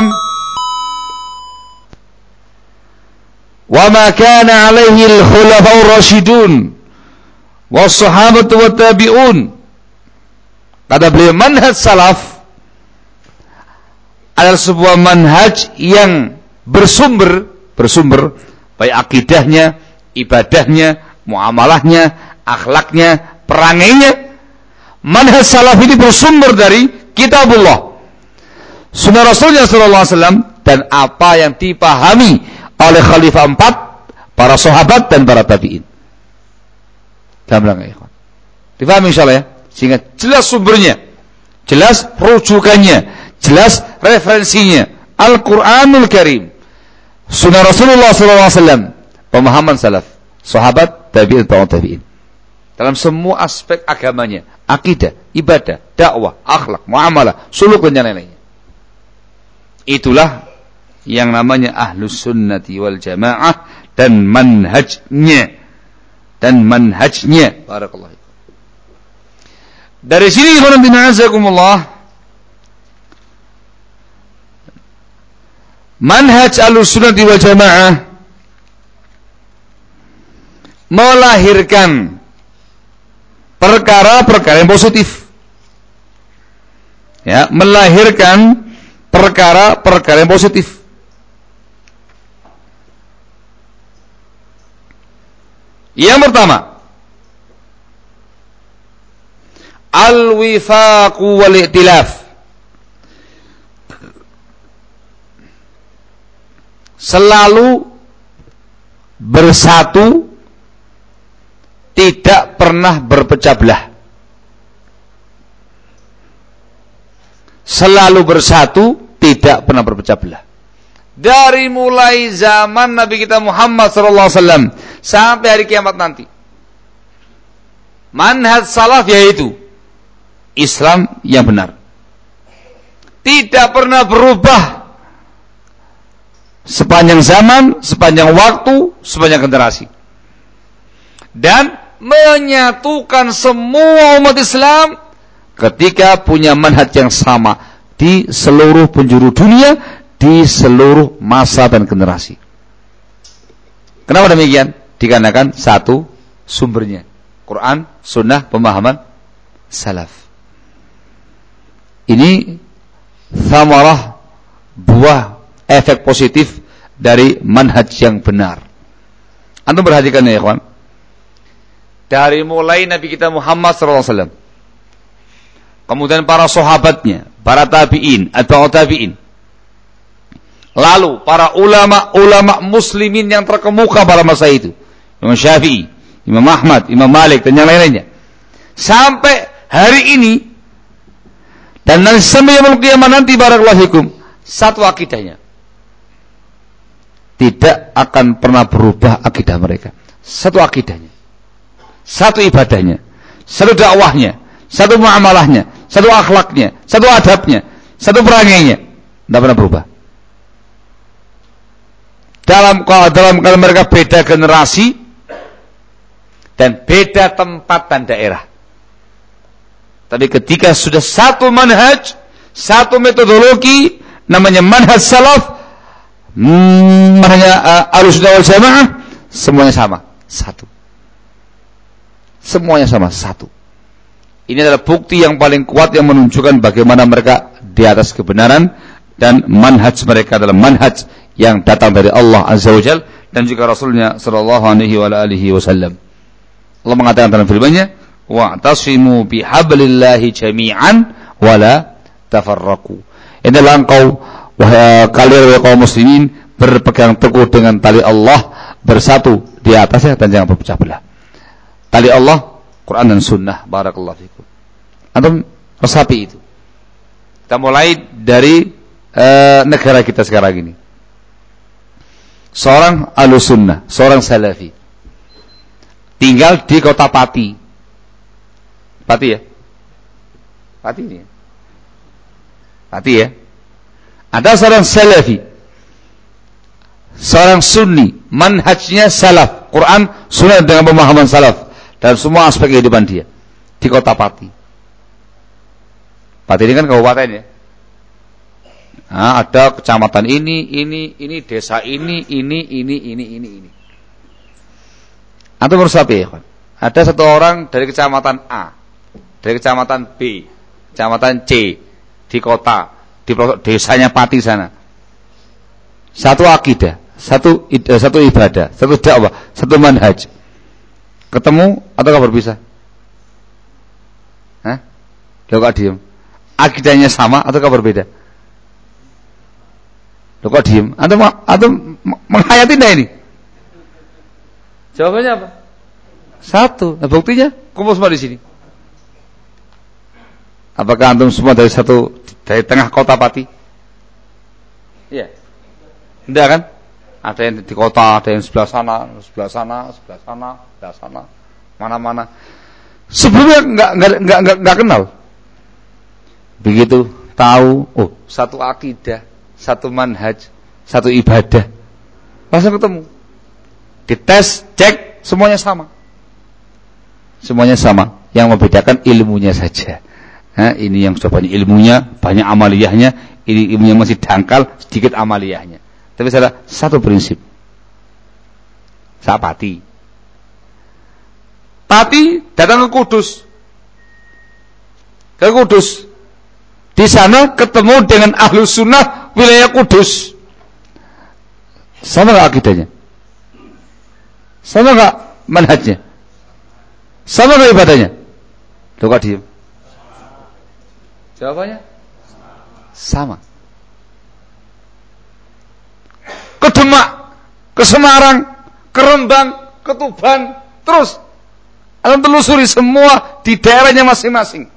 wa ma kana alaihi al-khulafa'ur rasyidun was sahabatu wat tabi'un. Kata beliau, manhaj salaf adalah sebuah manhaj yang bersumber baik akidahnya, ibadahnya, muamalahnya, akhlaknya, perangainya. Manhaj salaf ini bersumber dari kitabullah, sunnah Rasulullah SAW, dan apa yang dipahami oleh Khalifah 4, para sahabat dan para tabi'in. Gamblang ya, ikhwan. Difahami insyaallah ya? Sehingga jelas sumbernya, jelas rujukannya, jelas referensinya. Al-Quranul Karim, sunnah Rasulullah SAW, pemahaman salaf, sahabat, tabi'in, tabi'in. Dalam semua aspek agamanya, akidah, ibadah, dakwah, akhlak, muamalah, suluk dan lain-lainnya. Itulah yang namanya Ahlus Sunnati wal Jamaah dan manhajnya. Barakallahu. Dari sini manhaj Ahlussunnah wal Jamaah melahirkan perkara-perkara yang positif. Ya, melahirkan perkara-perkara yang positif. Yang pertama, al-wifaq wal i'tilaf. Selalu bersatu, tidak pernah berpecah belah. Selalu bersatu, tidak pernah berpecah belah. Dari mulai zaman Nabi kita Muhammad SAW sampai hari kiamat nanti, manhaj salaf yaitu Islam yang benar, tidak pernah berubah sepanjang zaman, sepanjang waktu, sepanjang generasi, dan menyatukan semua umat Islam ketika punya manhaj yang sama di seluruh penjuru dunia, di seluruh masa dan generasi. Kenapa demikian? Dikarenakan satu sumbernya, Quran, Sunnah, pemahaman salaf. Ini thamarah, buah efek positif dari manhaj yang benar. Antum perhatikan ya ikhwan, dari mulai Nabi kita Muhammad SAW, kemudian para sahabatnya, para tabi'in, atba'ut tabi'in, lalu para ulama muslimin yang terkemuka pada masa itu, Imam Syafi'i, Imam Ahmad, Imam Malik, dan yang lain-lainnya, sampai hari ini, dan sampai yaumul qiyamah nanti, barakallahu fikum, satu akidahnya, tidak akan pernah berubah akidah mereka. Satu akidahnya, satu ibadahnya, satu dakwahnya, satu muamalahnya, satu akhlaknya, satu adabnya, satu perangainya, tidak pernah berubah. Dalam kalau mereka beda generasi dan beda tempat dan daerah, tapi ketika sudah satu manhaj, satu metodologi, namanya manhaj salaf, manhaj Ahlussunnah wal Jamaah, semuanya sama, satu. Semuanya sama, satu. Ini adalah bukti yang paling kuat yang menunjukkan bagaimana mereka di atas kebenaran, dan manhaj mereka adalah manhaj yang datang dari Allah Azza wa Jalla dan juga Rasulnya sallallahu alaihi wasallam. Allah mengatakan dalam firman-Nya, wa'tasimu bihablillahi jami'an wa la tafarraqu. Inilah engkau kalian kaum muslimin berpegang teguh dengan tali Allah, bersatu di atasnya dan jangan berpecah belah. Tali Allah, Quran dan Sunnah. Barakallahu fikum. Antum resapi itu. Kita mulai dari negara kita sekarang ini. Seorang Ahlussunnah, seorang Salafi, tinggal di kota Pati. Pati ya? Pati ini ya? Pati ya? Ada seorang Salafi, seorang Sunni, manhajnya salaf, Quran, Sunnah dengan pemahaman salaf dan semua aspek kehidupan dia, di kota Pati. Pati ini kan kabupaten ya? Nah, ada kecamatan ini, desa ini. Antum harus sapi ya, ada satu orang dari kecamatan A, dari kecamatan B, kecamatan C, di kota, di desanya Pati sana. Satu akidah, satu ibadah, satu dakwah, satu manhaj. Ketemu atau berpisah? Hah? Lo kok diem? Akidahnya sama atau berbeda? Lo kok diem? Antum menghayati enggak ini? Jawabannya apa? Satu. Nah, buktinya kumpul semua di sini. Apakah antum semua dari tengah kota Pati? Iya. Enggak kan? Ada yang di kota, ada yang sebelah sana, mana-mana. Sebelumnya enggak kenal. Begitu tahu, oh, satu akidah, satu manhaj, satu ibadah, langsung ketemu. dites, cek, semuanya sama. Semuanya sama. Yang membedakan ilmunya saja. Ini yang sudah banyak ilmunya, banyak amaliyahnya. Ini ilmunya masih dangkal, sedikit amaliyahnya. Tapi ada satu prinsip. Pati datang ke Kudus. Di sana ketemu dengan Ahlus Sunnah wilayah Kudus. Sama enggak akidahnya? Sama enggak manhajnya? Sama enggak ibadahnya? Loh kok diam? Jawabannya? Sama. Ke Demak, ke Semarang, ke Rembang, ke Tuban, terus alam telusuri semua di daerahnya masing-masing.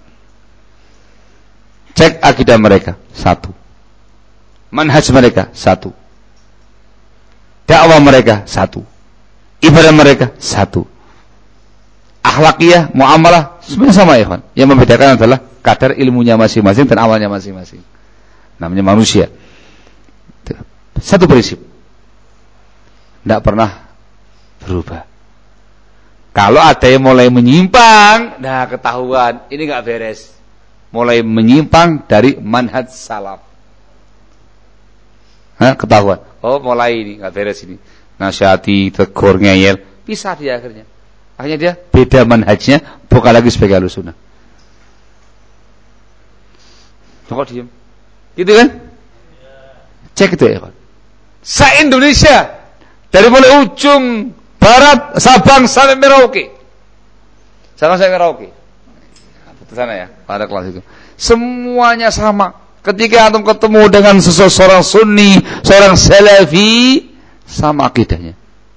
Cek akidah mereka, satu. Manhaj mereka, satu. Dakwah mereka, satu. Ibadah mereka, satu. Akhlakiyah, muamalah, semuanya sama ya kan. Yang membedakan adalah kadar ilmunya masing-masing dan amalnya masing-masing. Namanya manusia. Satu prinsip. Tidak pernah berubah. Kalau ada yang mulai menyimpang, nah ketahuan, ini nggak beres. Mulai menyimpang dari manhaj salaf. Ketahuan. Oh mulai ini nggak beres ini. Nasihati, tegur, ngeyel, pisah dia akhirnya. Akhirnya dia beda manhajnya, bukan lagi sebagai Ahlus Sunnah. Kok diam? Gitu kan? Cek itu ya, Pak. Se-Indonesia dari mulai ujung barat Sabang sampai Merauke. Sampai Merauke. Betul sana ya, pada kelas itu. Semuanya sama. Ketika antum ketemu dengan seseorang Sunni, seorang Salafi, sama akidahnya.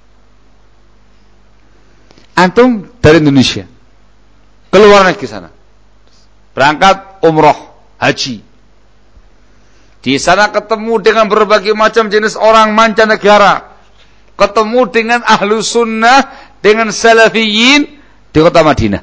Antum dari Indonesia keluar negeri sana, berangkat umroh, haji. Di sana ketemu dengan berbagai macam jenis orang mancanegara, ketemu dengan Ahlus Sunnah, dengan Salafiyin di kota Madinah.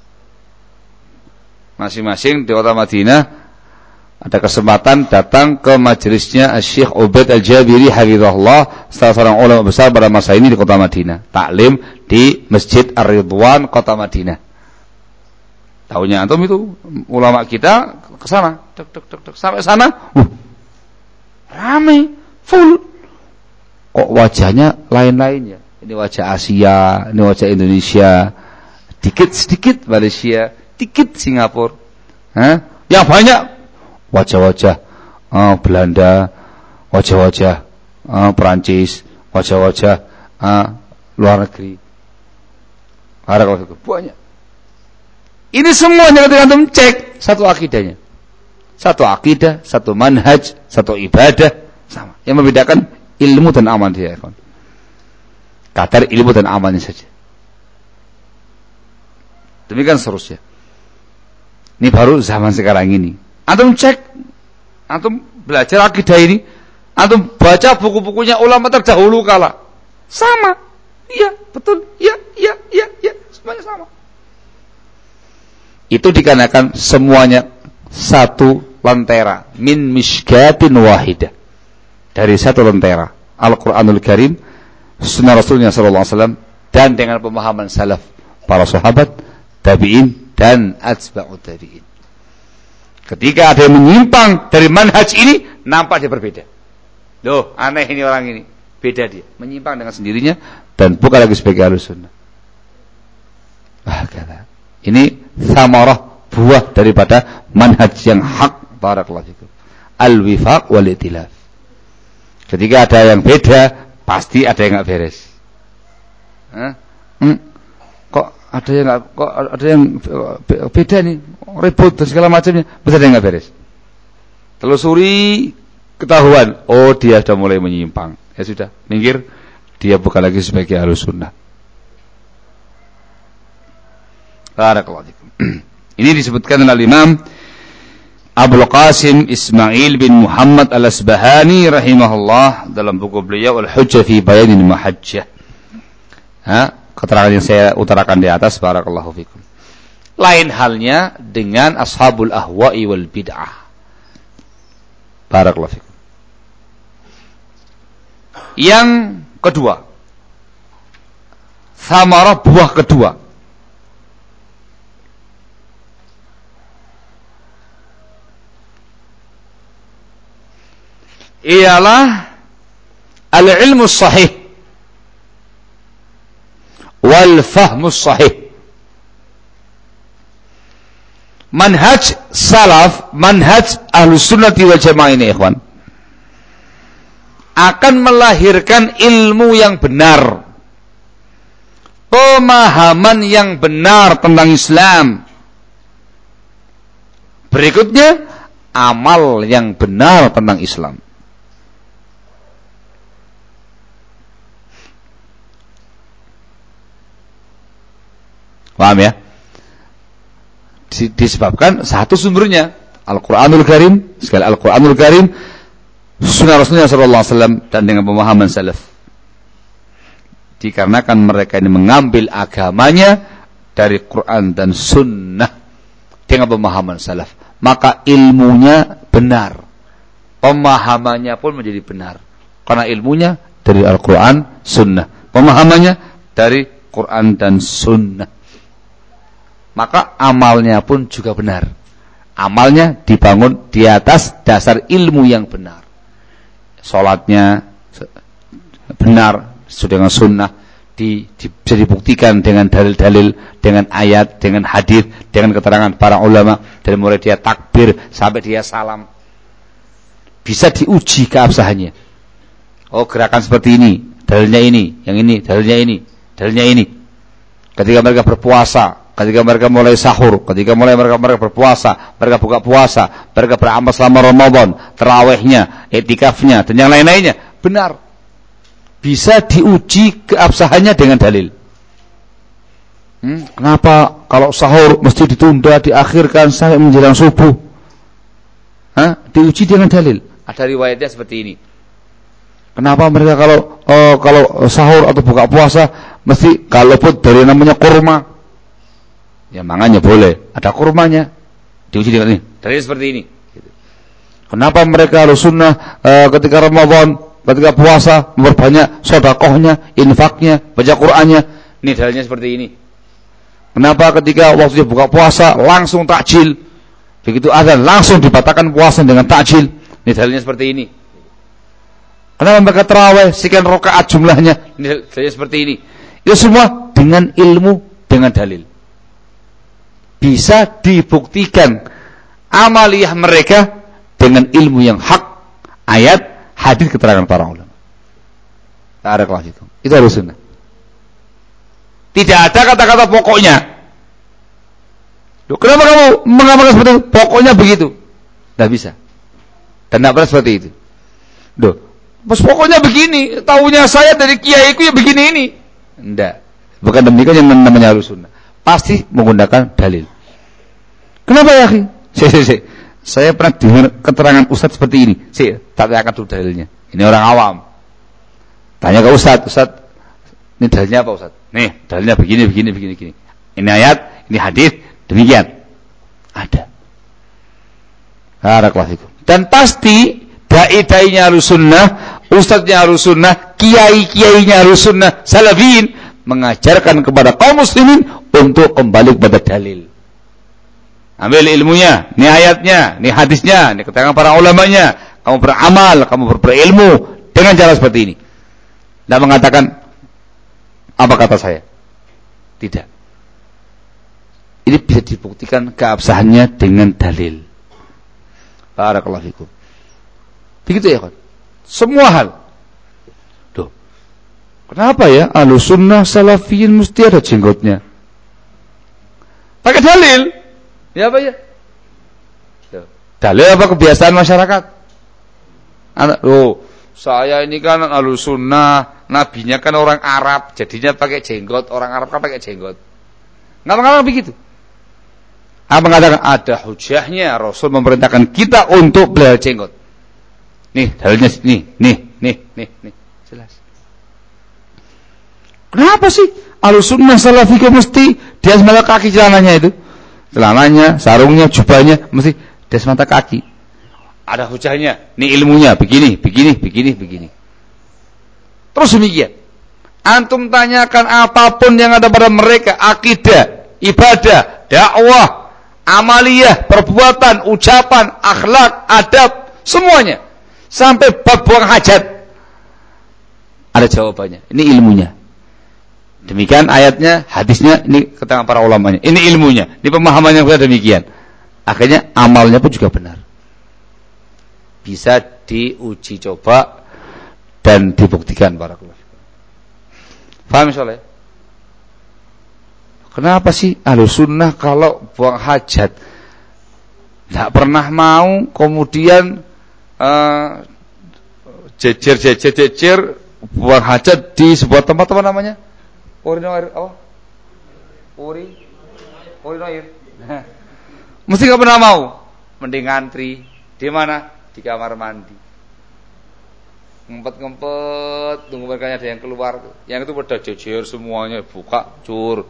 Masing-masing di kota Madinah ada kesempatan datang ke majelisnya Syekh Ubaid Al-Jabiri hafizahullah, salah seorang ulama besar pada masa ini di kota Madinah, taklim di Masjid Ar-Ridwan kota Madinah. Tahunya antum itu ulama kita ke sana, sampai sana, ramai, full. Kok wajahnya lain-lain ya? Ini wajah Asia, ini wajah Indonesia, dikit-sedikit Malaysia, dikit Singapura. Yang banyak wajah-wajah Belanda, wajah-wajah Perancis, wajah-wajah luar negeri. Banyak. Ini semuanya ketika antum cek, satu akidahnya. Satu akidah, satu manhaj, satu ibadah, sama. Yang membedakan ilmu dan amal dia, kawan. Kadar ilmu dan amalnya saja. Demikian seterusnya. Ini baru zaman sekarang ini. Antum cek, antum belajar akidah ini, antum baca buku-bukunya ulama terdahulu kala. Sama. Iya, betul. Iya, semuanya sama. Itu dikarenakan semuanya satu lentera, min mishkatin wahidah, dari satu lentera, Al-Quranul Karim, Sunnah Rasulnya SAW, dan dengan pemahaman salaf, para sahabat, tabi'in, dan atba'ut tabi'in. Ketika ada yang menyimpang dari manhaj ini, nampak dia berbeda. Loh, aneh ini orang ini, beda dia, menyimpang dengan sendirinya, dan bukan lagi sebagai Ahlus Sunnah. Kata. Ini samarah, buah daripada manhaj yang hak. Barakallahu fikum. Al-wifaq wal itilaf. Ketika ada yang beda, pasti ada yang enggak beres. Kok ada yang beda nih, ribut dan segala macamnya, pasti ada yang enggak beres. Telusuri, ketahuan, oh dia sudah mulai menyimpang. Ya sudah, minggir, dia bukan lagi sebagai Ahlus Sunnah. Barakallahu fikum. Ini disebutkan oleh Imam Abul Qasim Ismail bin Muhammad Al-Asbahani rahimahullah dalam buku beliau Al-Hujjah fi Bayanil Mahajjah. Keterangan yang saya utarakan di atas, barakallahu fikum. Lain halnya dengan ashabul ahwa'i wal bid'ah. Barakallahu fikum. Yang kedua, samarah buah kedua. Ialah al-ilmu sahih wal fahmu sahih. Manhaj salaf, manhaj ahlus sunnati wal jamaah ini ikhwan, akan melahirkan ilmu yang benar, pemahaman yang benar tentang Islam. Berikutnya, amal yang benar tentang Islam. Paham ya? Disebabkan satu sumbernya Al-Quranul Karim, sekali Al-Quranul Karim, sunnah Rasulullah SAW, dan dengan pemahaman salaf. Dikarenakan mereka ini mengambil agamanya dari Quran dan sunnah dengan pemahaman salaf, maka ilmunya benar, pemahamannya pun menjadi benar, karena ilmunya dari Al-Quran, sunnah, pemahamannya dari Quran dan sunnah. Maka amalnya pun juga benar. Amalnya dibangun di atas dasar ilmu yang benar. Salatnya benar sesuai dengan sunnah, bisa dibuktikan dengan dalil-dalil, dengan ayat, dengan hadis, dengan keterangan para ulama, dari mulai dia takbir sampai dia salam. Bisa diuji keabsahannya. Oh, gerakan seperti ini, dalilnya ini, yang ini, dalilnya ini, dalilnya ini. Ketika mereka berpuasa, ketika mereka mulai sahur, ketika mereka berpuasa, mereka buka puasa, mereka beramal selama Ramadan, tarawihnya, iktikafnya, dan yang lain-lainnya, benar. Bisa diuji keabsahannya dengan dalil. Kenapa kalau sahur mesti ditunda, diakhirkan sampai menjelang subuh? Diuji dengan dalil. Ada riwayatnya seperti ini. Kenapa mereka kalau sahur atau buka puasa mesti kalau pun dari namanya kurma, ya mangannya boleh, ada kurmanya, diuji dengan ini, dalil seperti ini. Kenapa mereka harus sunnah ketika Ramadan, ketika puasa memperbanyak sedekahnya, infaknya, baca Qur'annya? Ini dalilnya seperti ini. Kenapa ketika waktu buka puasa langsung takjil, begitu azan langsung dibatalkan puasa dengan takjil? Ini dalilnya seperti ini. Kenapa mereka tarawih sekian rakaat jumlahnya? Ini dalilnya seperti ini. Itu semua dengan ilmu, dengan dalil. Bisa dibuktikan amaliyah mereka dengan ilmu yang hak, ayat, hadis, keterangan para ulama. Tak ada kelas itu. Itu harus sunnah. Tidak ada kata-kata pokoknya. Loh, kenapa kamu mengamalkan seperti itu? Pokoknya begitu. Tidak bisa. Dan tidak pernah seperti itu. Loh, pokoknya begini. Tahunya saya dari kiaiku ya begini ini. Tidak. Bukan demikian yang namanya harus sunnah. Pasti menggunakan dalil. Kenapa ya, akhi? Saya pernah dengar keterangan Ustadz seperti ini. Tak akan dulu dalilnya. Ini orang awam. Tanya ke Ustadz, ini dalilnya apa Ustadz? Nih, dalilnya begini. Ini ayat, ini hadis, demikian. Ada. Barakallahu. Dan pasti dai-dainya harus sunnah, ustadznya harus sunnah, kiai-kiainya harus sunnah, salafiyin mengajarkan kepada kaum muslimin untuk kembali kepada dalil. Ambil ilmunya, ini ayatnya, ini hadisnya, ini keterangan para ulamanya. Kamu beramal, kamu berilmu dengan cara seperti ini. Tidak mengatakan apa kata saya. Tidak. Ini bisa dibuktikan keabsahannya dengan dalil. Barakallahu fikum. Begitu ya, kan? Semua hal. Tuh. Kenapa ya Ahlus Sunnah Salafiyin mesti ada jenggotnya? Pakai dalil. Ya apa ya? Dalil apa kebiasaan masyarakat? Saya ini kan Ahlus Sunnah, nabinya kan orang Arab, jadinya pakai jenggot. Orang Arab kan pakai jenggot. Ngapa-ngapa begitu? Apa mengatakan ada hujahnya Rasul memerintahkan kita untuk belajar jenggot. Nih dalilnya nih. Jelas. Kenapa sih Ahlus Sunnah Salafi mesti di atas mata kaki celananya itu? Celananya, sarungnya, jubahnya mesti di atas mata kaki. Ada hujahnya. Nih ilmunya begini. Terus demikian. Antum tanyakan apapun yang ada pada mereka, akidah, ibadah, dakwah, amaliyah, perbuatan, ucapan, akhlak, adab, semuanya. Sampai bab buang hajat. Ada jawabannya. Ini ilmunya. Demikian ayatnya, hadisnya, ini keterangan para ulamanya. Ini ilmunya, ini pemahaman yang benar demikian. Akhirnya amalnya pun juga benar. Bisa diuji coba dan dibuktikan barakallahu. Paham insyaallah? Kenapa sih Ahlussunnah kalau buang hajat tidak pernah mau, kemudian jejer buang hajat di sebuah tempat apa namanya? Urinoir apa? Urinoir. Mesti nggak pernah mau. Mending ngantri di mana? Di kamar mandi. Ngempet tunggu mereka ada yang keluar. Yang itu pada jejer semuanya, buka cur.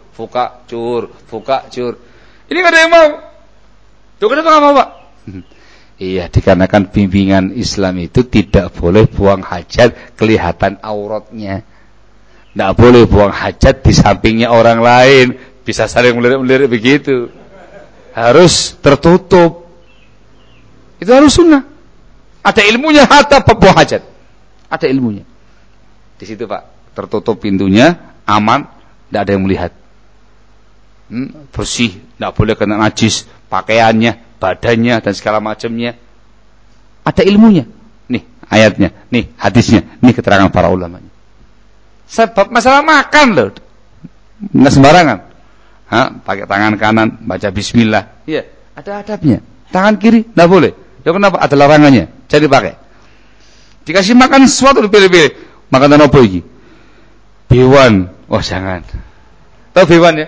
Ini nggak ada yang mau. Tuh kenapa nggak mau, Pak? Iya, dikarenakan bimbingan Islam itu tidak boleh buang hajat kelihatan auratnya. Tidak boleh buang hajat di sampingnya orang lain, bisa saling melirik-melirik begitu. Harus tertutup. Itu harus sunnah. Ada ilmunya hatta buang hajat. Ada ilmunya. Di situ Pak, tertutup pintunya, aman, tidak ada yang melihat. Bersih, tidak boleh kena najis, pakaiannya, badannya dan segala macamnya. Ada ilmunya. Nih ayatnya, nih hadisnya, nih keterangan para ulamanya. Sebab masalah makan loh, nggak sembarangan. Pakai tangan kanan, baca bismillah. Iya, ada adabnya. Tangan kiri tidak boleh. Ya kenapa? Ada larangannya. Jadi pakai. Dikasih makan sesuatu dipilih-pilih. Makan apa iki? Bewan. Oh jangan. Tahu bewan ya?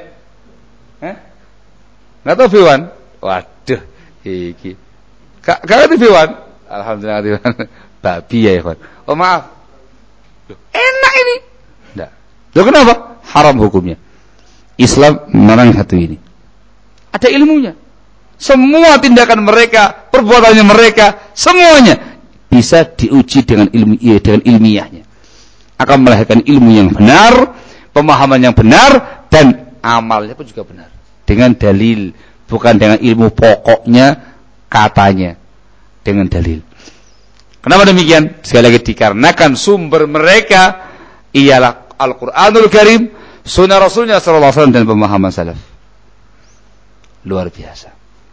Nggak tahu bewan? Waduh, iki. Gak ngerti bewan? Alhamdulillah bewan. Babi ya, ikhwan. Oh maaf. Loh, enak ini. Enggak. Loh kenapa? Haram hukumnya. Islam melarang satu ini. Ada ilmunya. Semua tindakan mereka, perbuatannya mereka, semuanya bisa diuji dengan ilmiahnya. Akan melahirkan ilmu yang benar, pemahaman yang benar, dan amalnya pun juga benar. Dengan dalil, bukan dengan ilmu pokoknya, katanya. Dengan dalil. Kenapa demikian? Sekali lagi dikarenakan sumber mereka ialah Al-Quranul Karim, sunnah Rasulnya SAW dan pemahaman salaf. Luar biasa.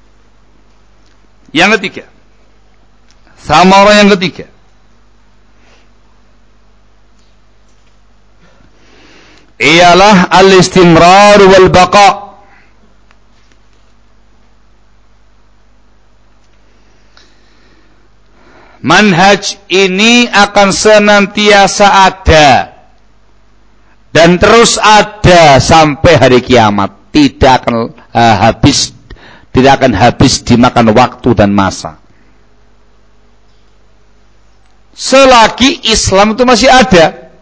Yang ketiga, samarah yang ketiga, ialah al-istimrar wal baqa. Manhaj ini akan senantiasa ada dan terus ada sampai hari kiamat. Tidak akan habis dimakan waktu dan masa. Selagi Islam itu masih ada,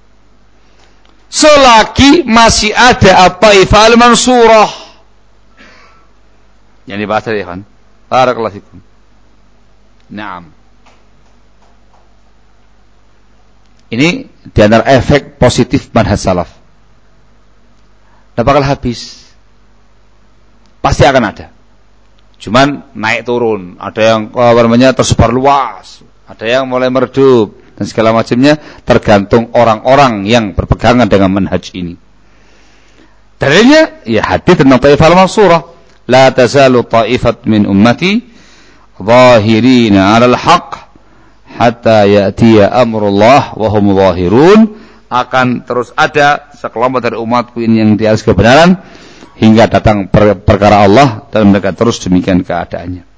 selagi masih ada at-taifah al-mansurah yang dibahas tadi kan. Barakallahu fikum. Naam. Ini di antara efek positif manhaj salaf. Tidak bakal habis. Pasti akan ada. Cuman naik turun, ada yang tersebar luas, ada yang mulai meredup dan segala macamnya, tergantung orang-orang yang berpegangan dengan manhaj ini. Dalilnya ya hadis tentang taifah al-mansurah, la tazalu taifat min ummati zahirina 'alal haqq hatta ya'tiya amrullah wa hum zahirun. Akan terus ada sekelompok dari umatku ini yang di atas kebenaran hingga datang perkara Allah, dan mereka terus demikian keadaannya.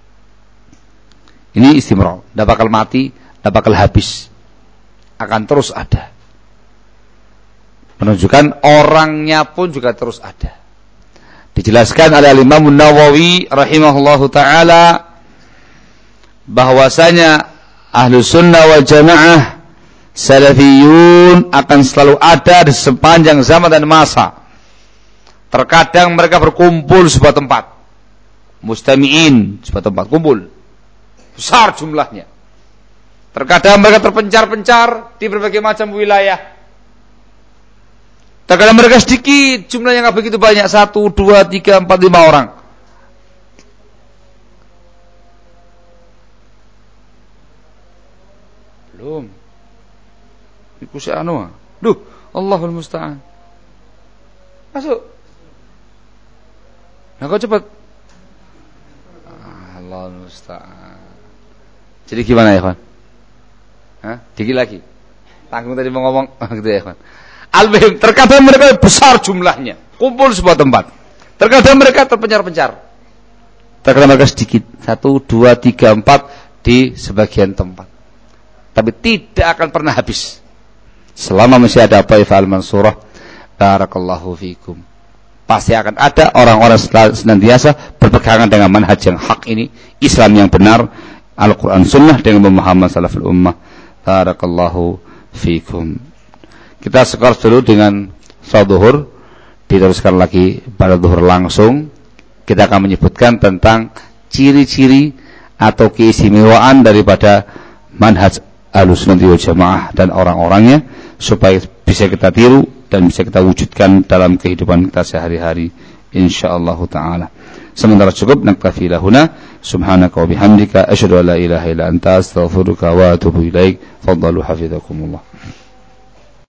Ini istimrar, tidak bakal mati, tidak bakal habis, akan terus ada. Menunjukkan orangnya pun juga terus ada. Dijelaskan oleh Imam Nawawi rahimahullahu taala bahwasanya Ahlus Sunnah wal Jamaah Salafiyun akan selalu ada di sepanjang zaman dan masa. Terkadang mereka berkumpul di sebuah tempat, mustami'in, sebuah tempat kumpul besar jumlahnya. Terkadang mereka terpencar-pencar di berbagai macam wilayah. Terkadang mereka sedikit, jumlahnya nggak begitu banyak, 1, 2, 3, 4, 5 orang. Belum. Iku si anu. Duh, Allahul musta'an. Masuk. Nah, kau cepat. Allahul musta'an. Jadi gimana ya, kawan? Hah? Dikit lagi. Tanggung tadi mau ngomong gitu ya, kawan. Al-Muhim, terkadang mereka besar jumlahnya, kumpul sebuah tempat. Terkadang mereka terpencar-pencar. Terkadang mereka sedikit, 1, 2, 3, 4 di sebagian tempat. Tapi tidak akan pernah habis. Selama masih ada Taifah Al-Mansurah, barakallahu fikum. Pasti akan ada orang-orang senantiasa berpegangan dengan manhaj yang hak ini, Islam yang benar, Al-Quran Sunnah dengan pemahaman salaful ummah. Barakallahu fikum. Kita skor dulu dengan salat zuhur, diteruskan lagi pada zuhur langsung. Kita akan menyebutkan tentang ciri-ciri atau keistimewaan daripada manhaj Ahlussunnah wal Jamaah dan orang-orangnya, supaya bisa kita tiru dan bisa kita wujudkan dalam kehidupan kita sehari-hari insyaallah taala. Sementara cukup, naktafi lahuna. Subhanaka wa bihamdika asyhadu an la ilaha illa anta astaghfiruka wa atubu ilaik. Fadhalu hafizakumullah.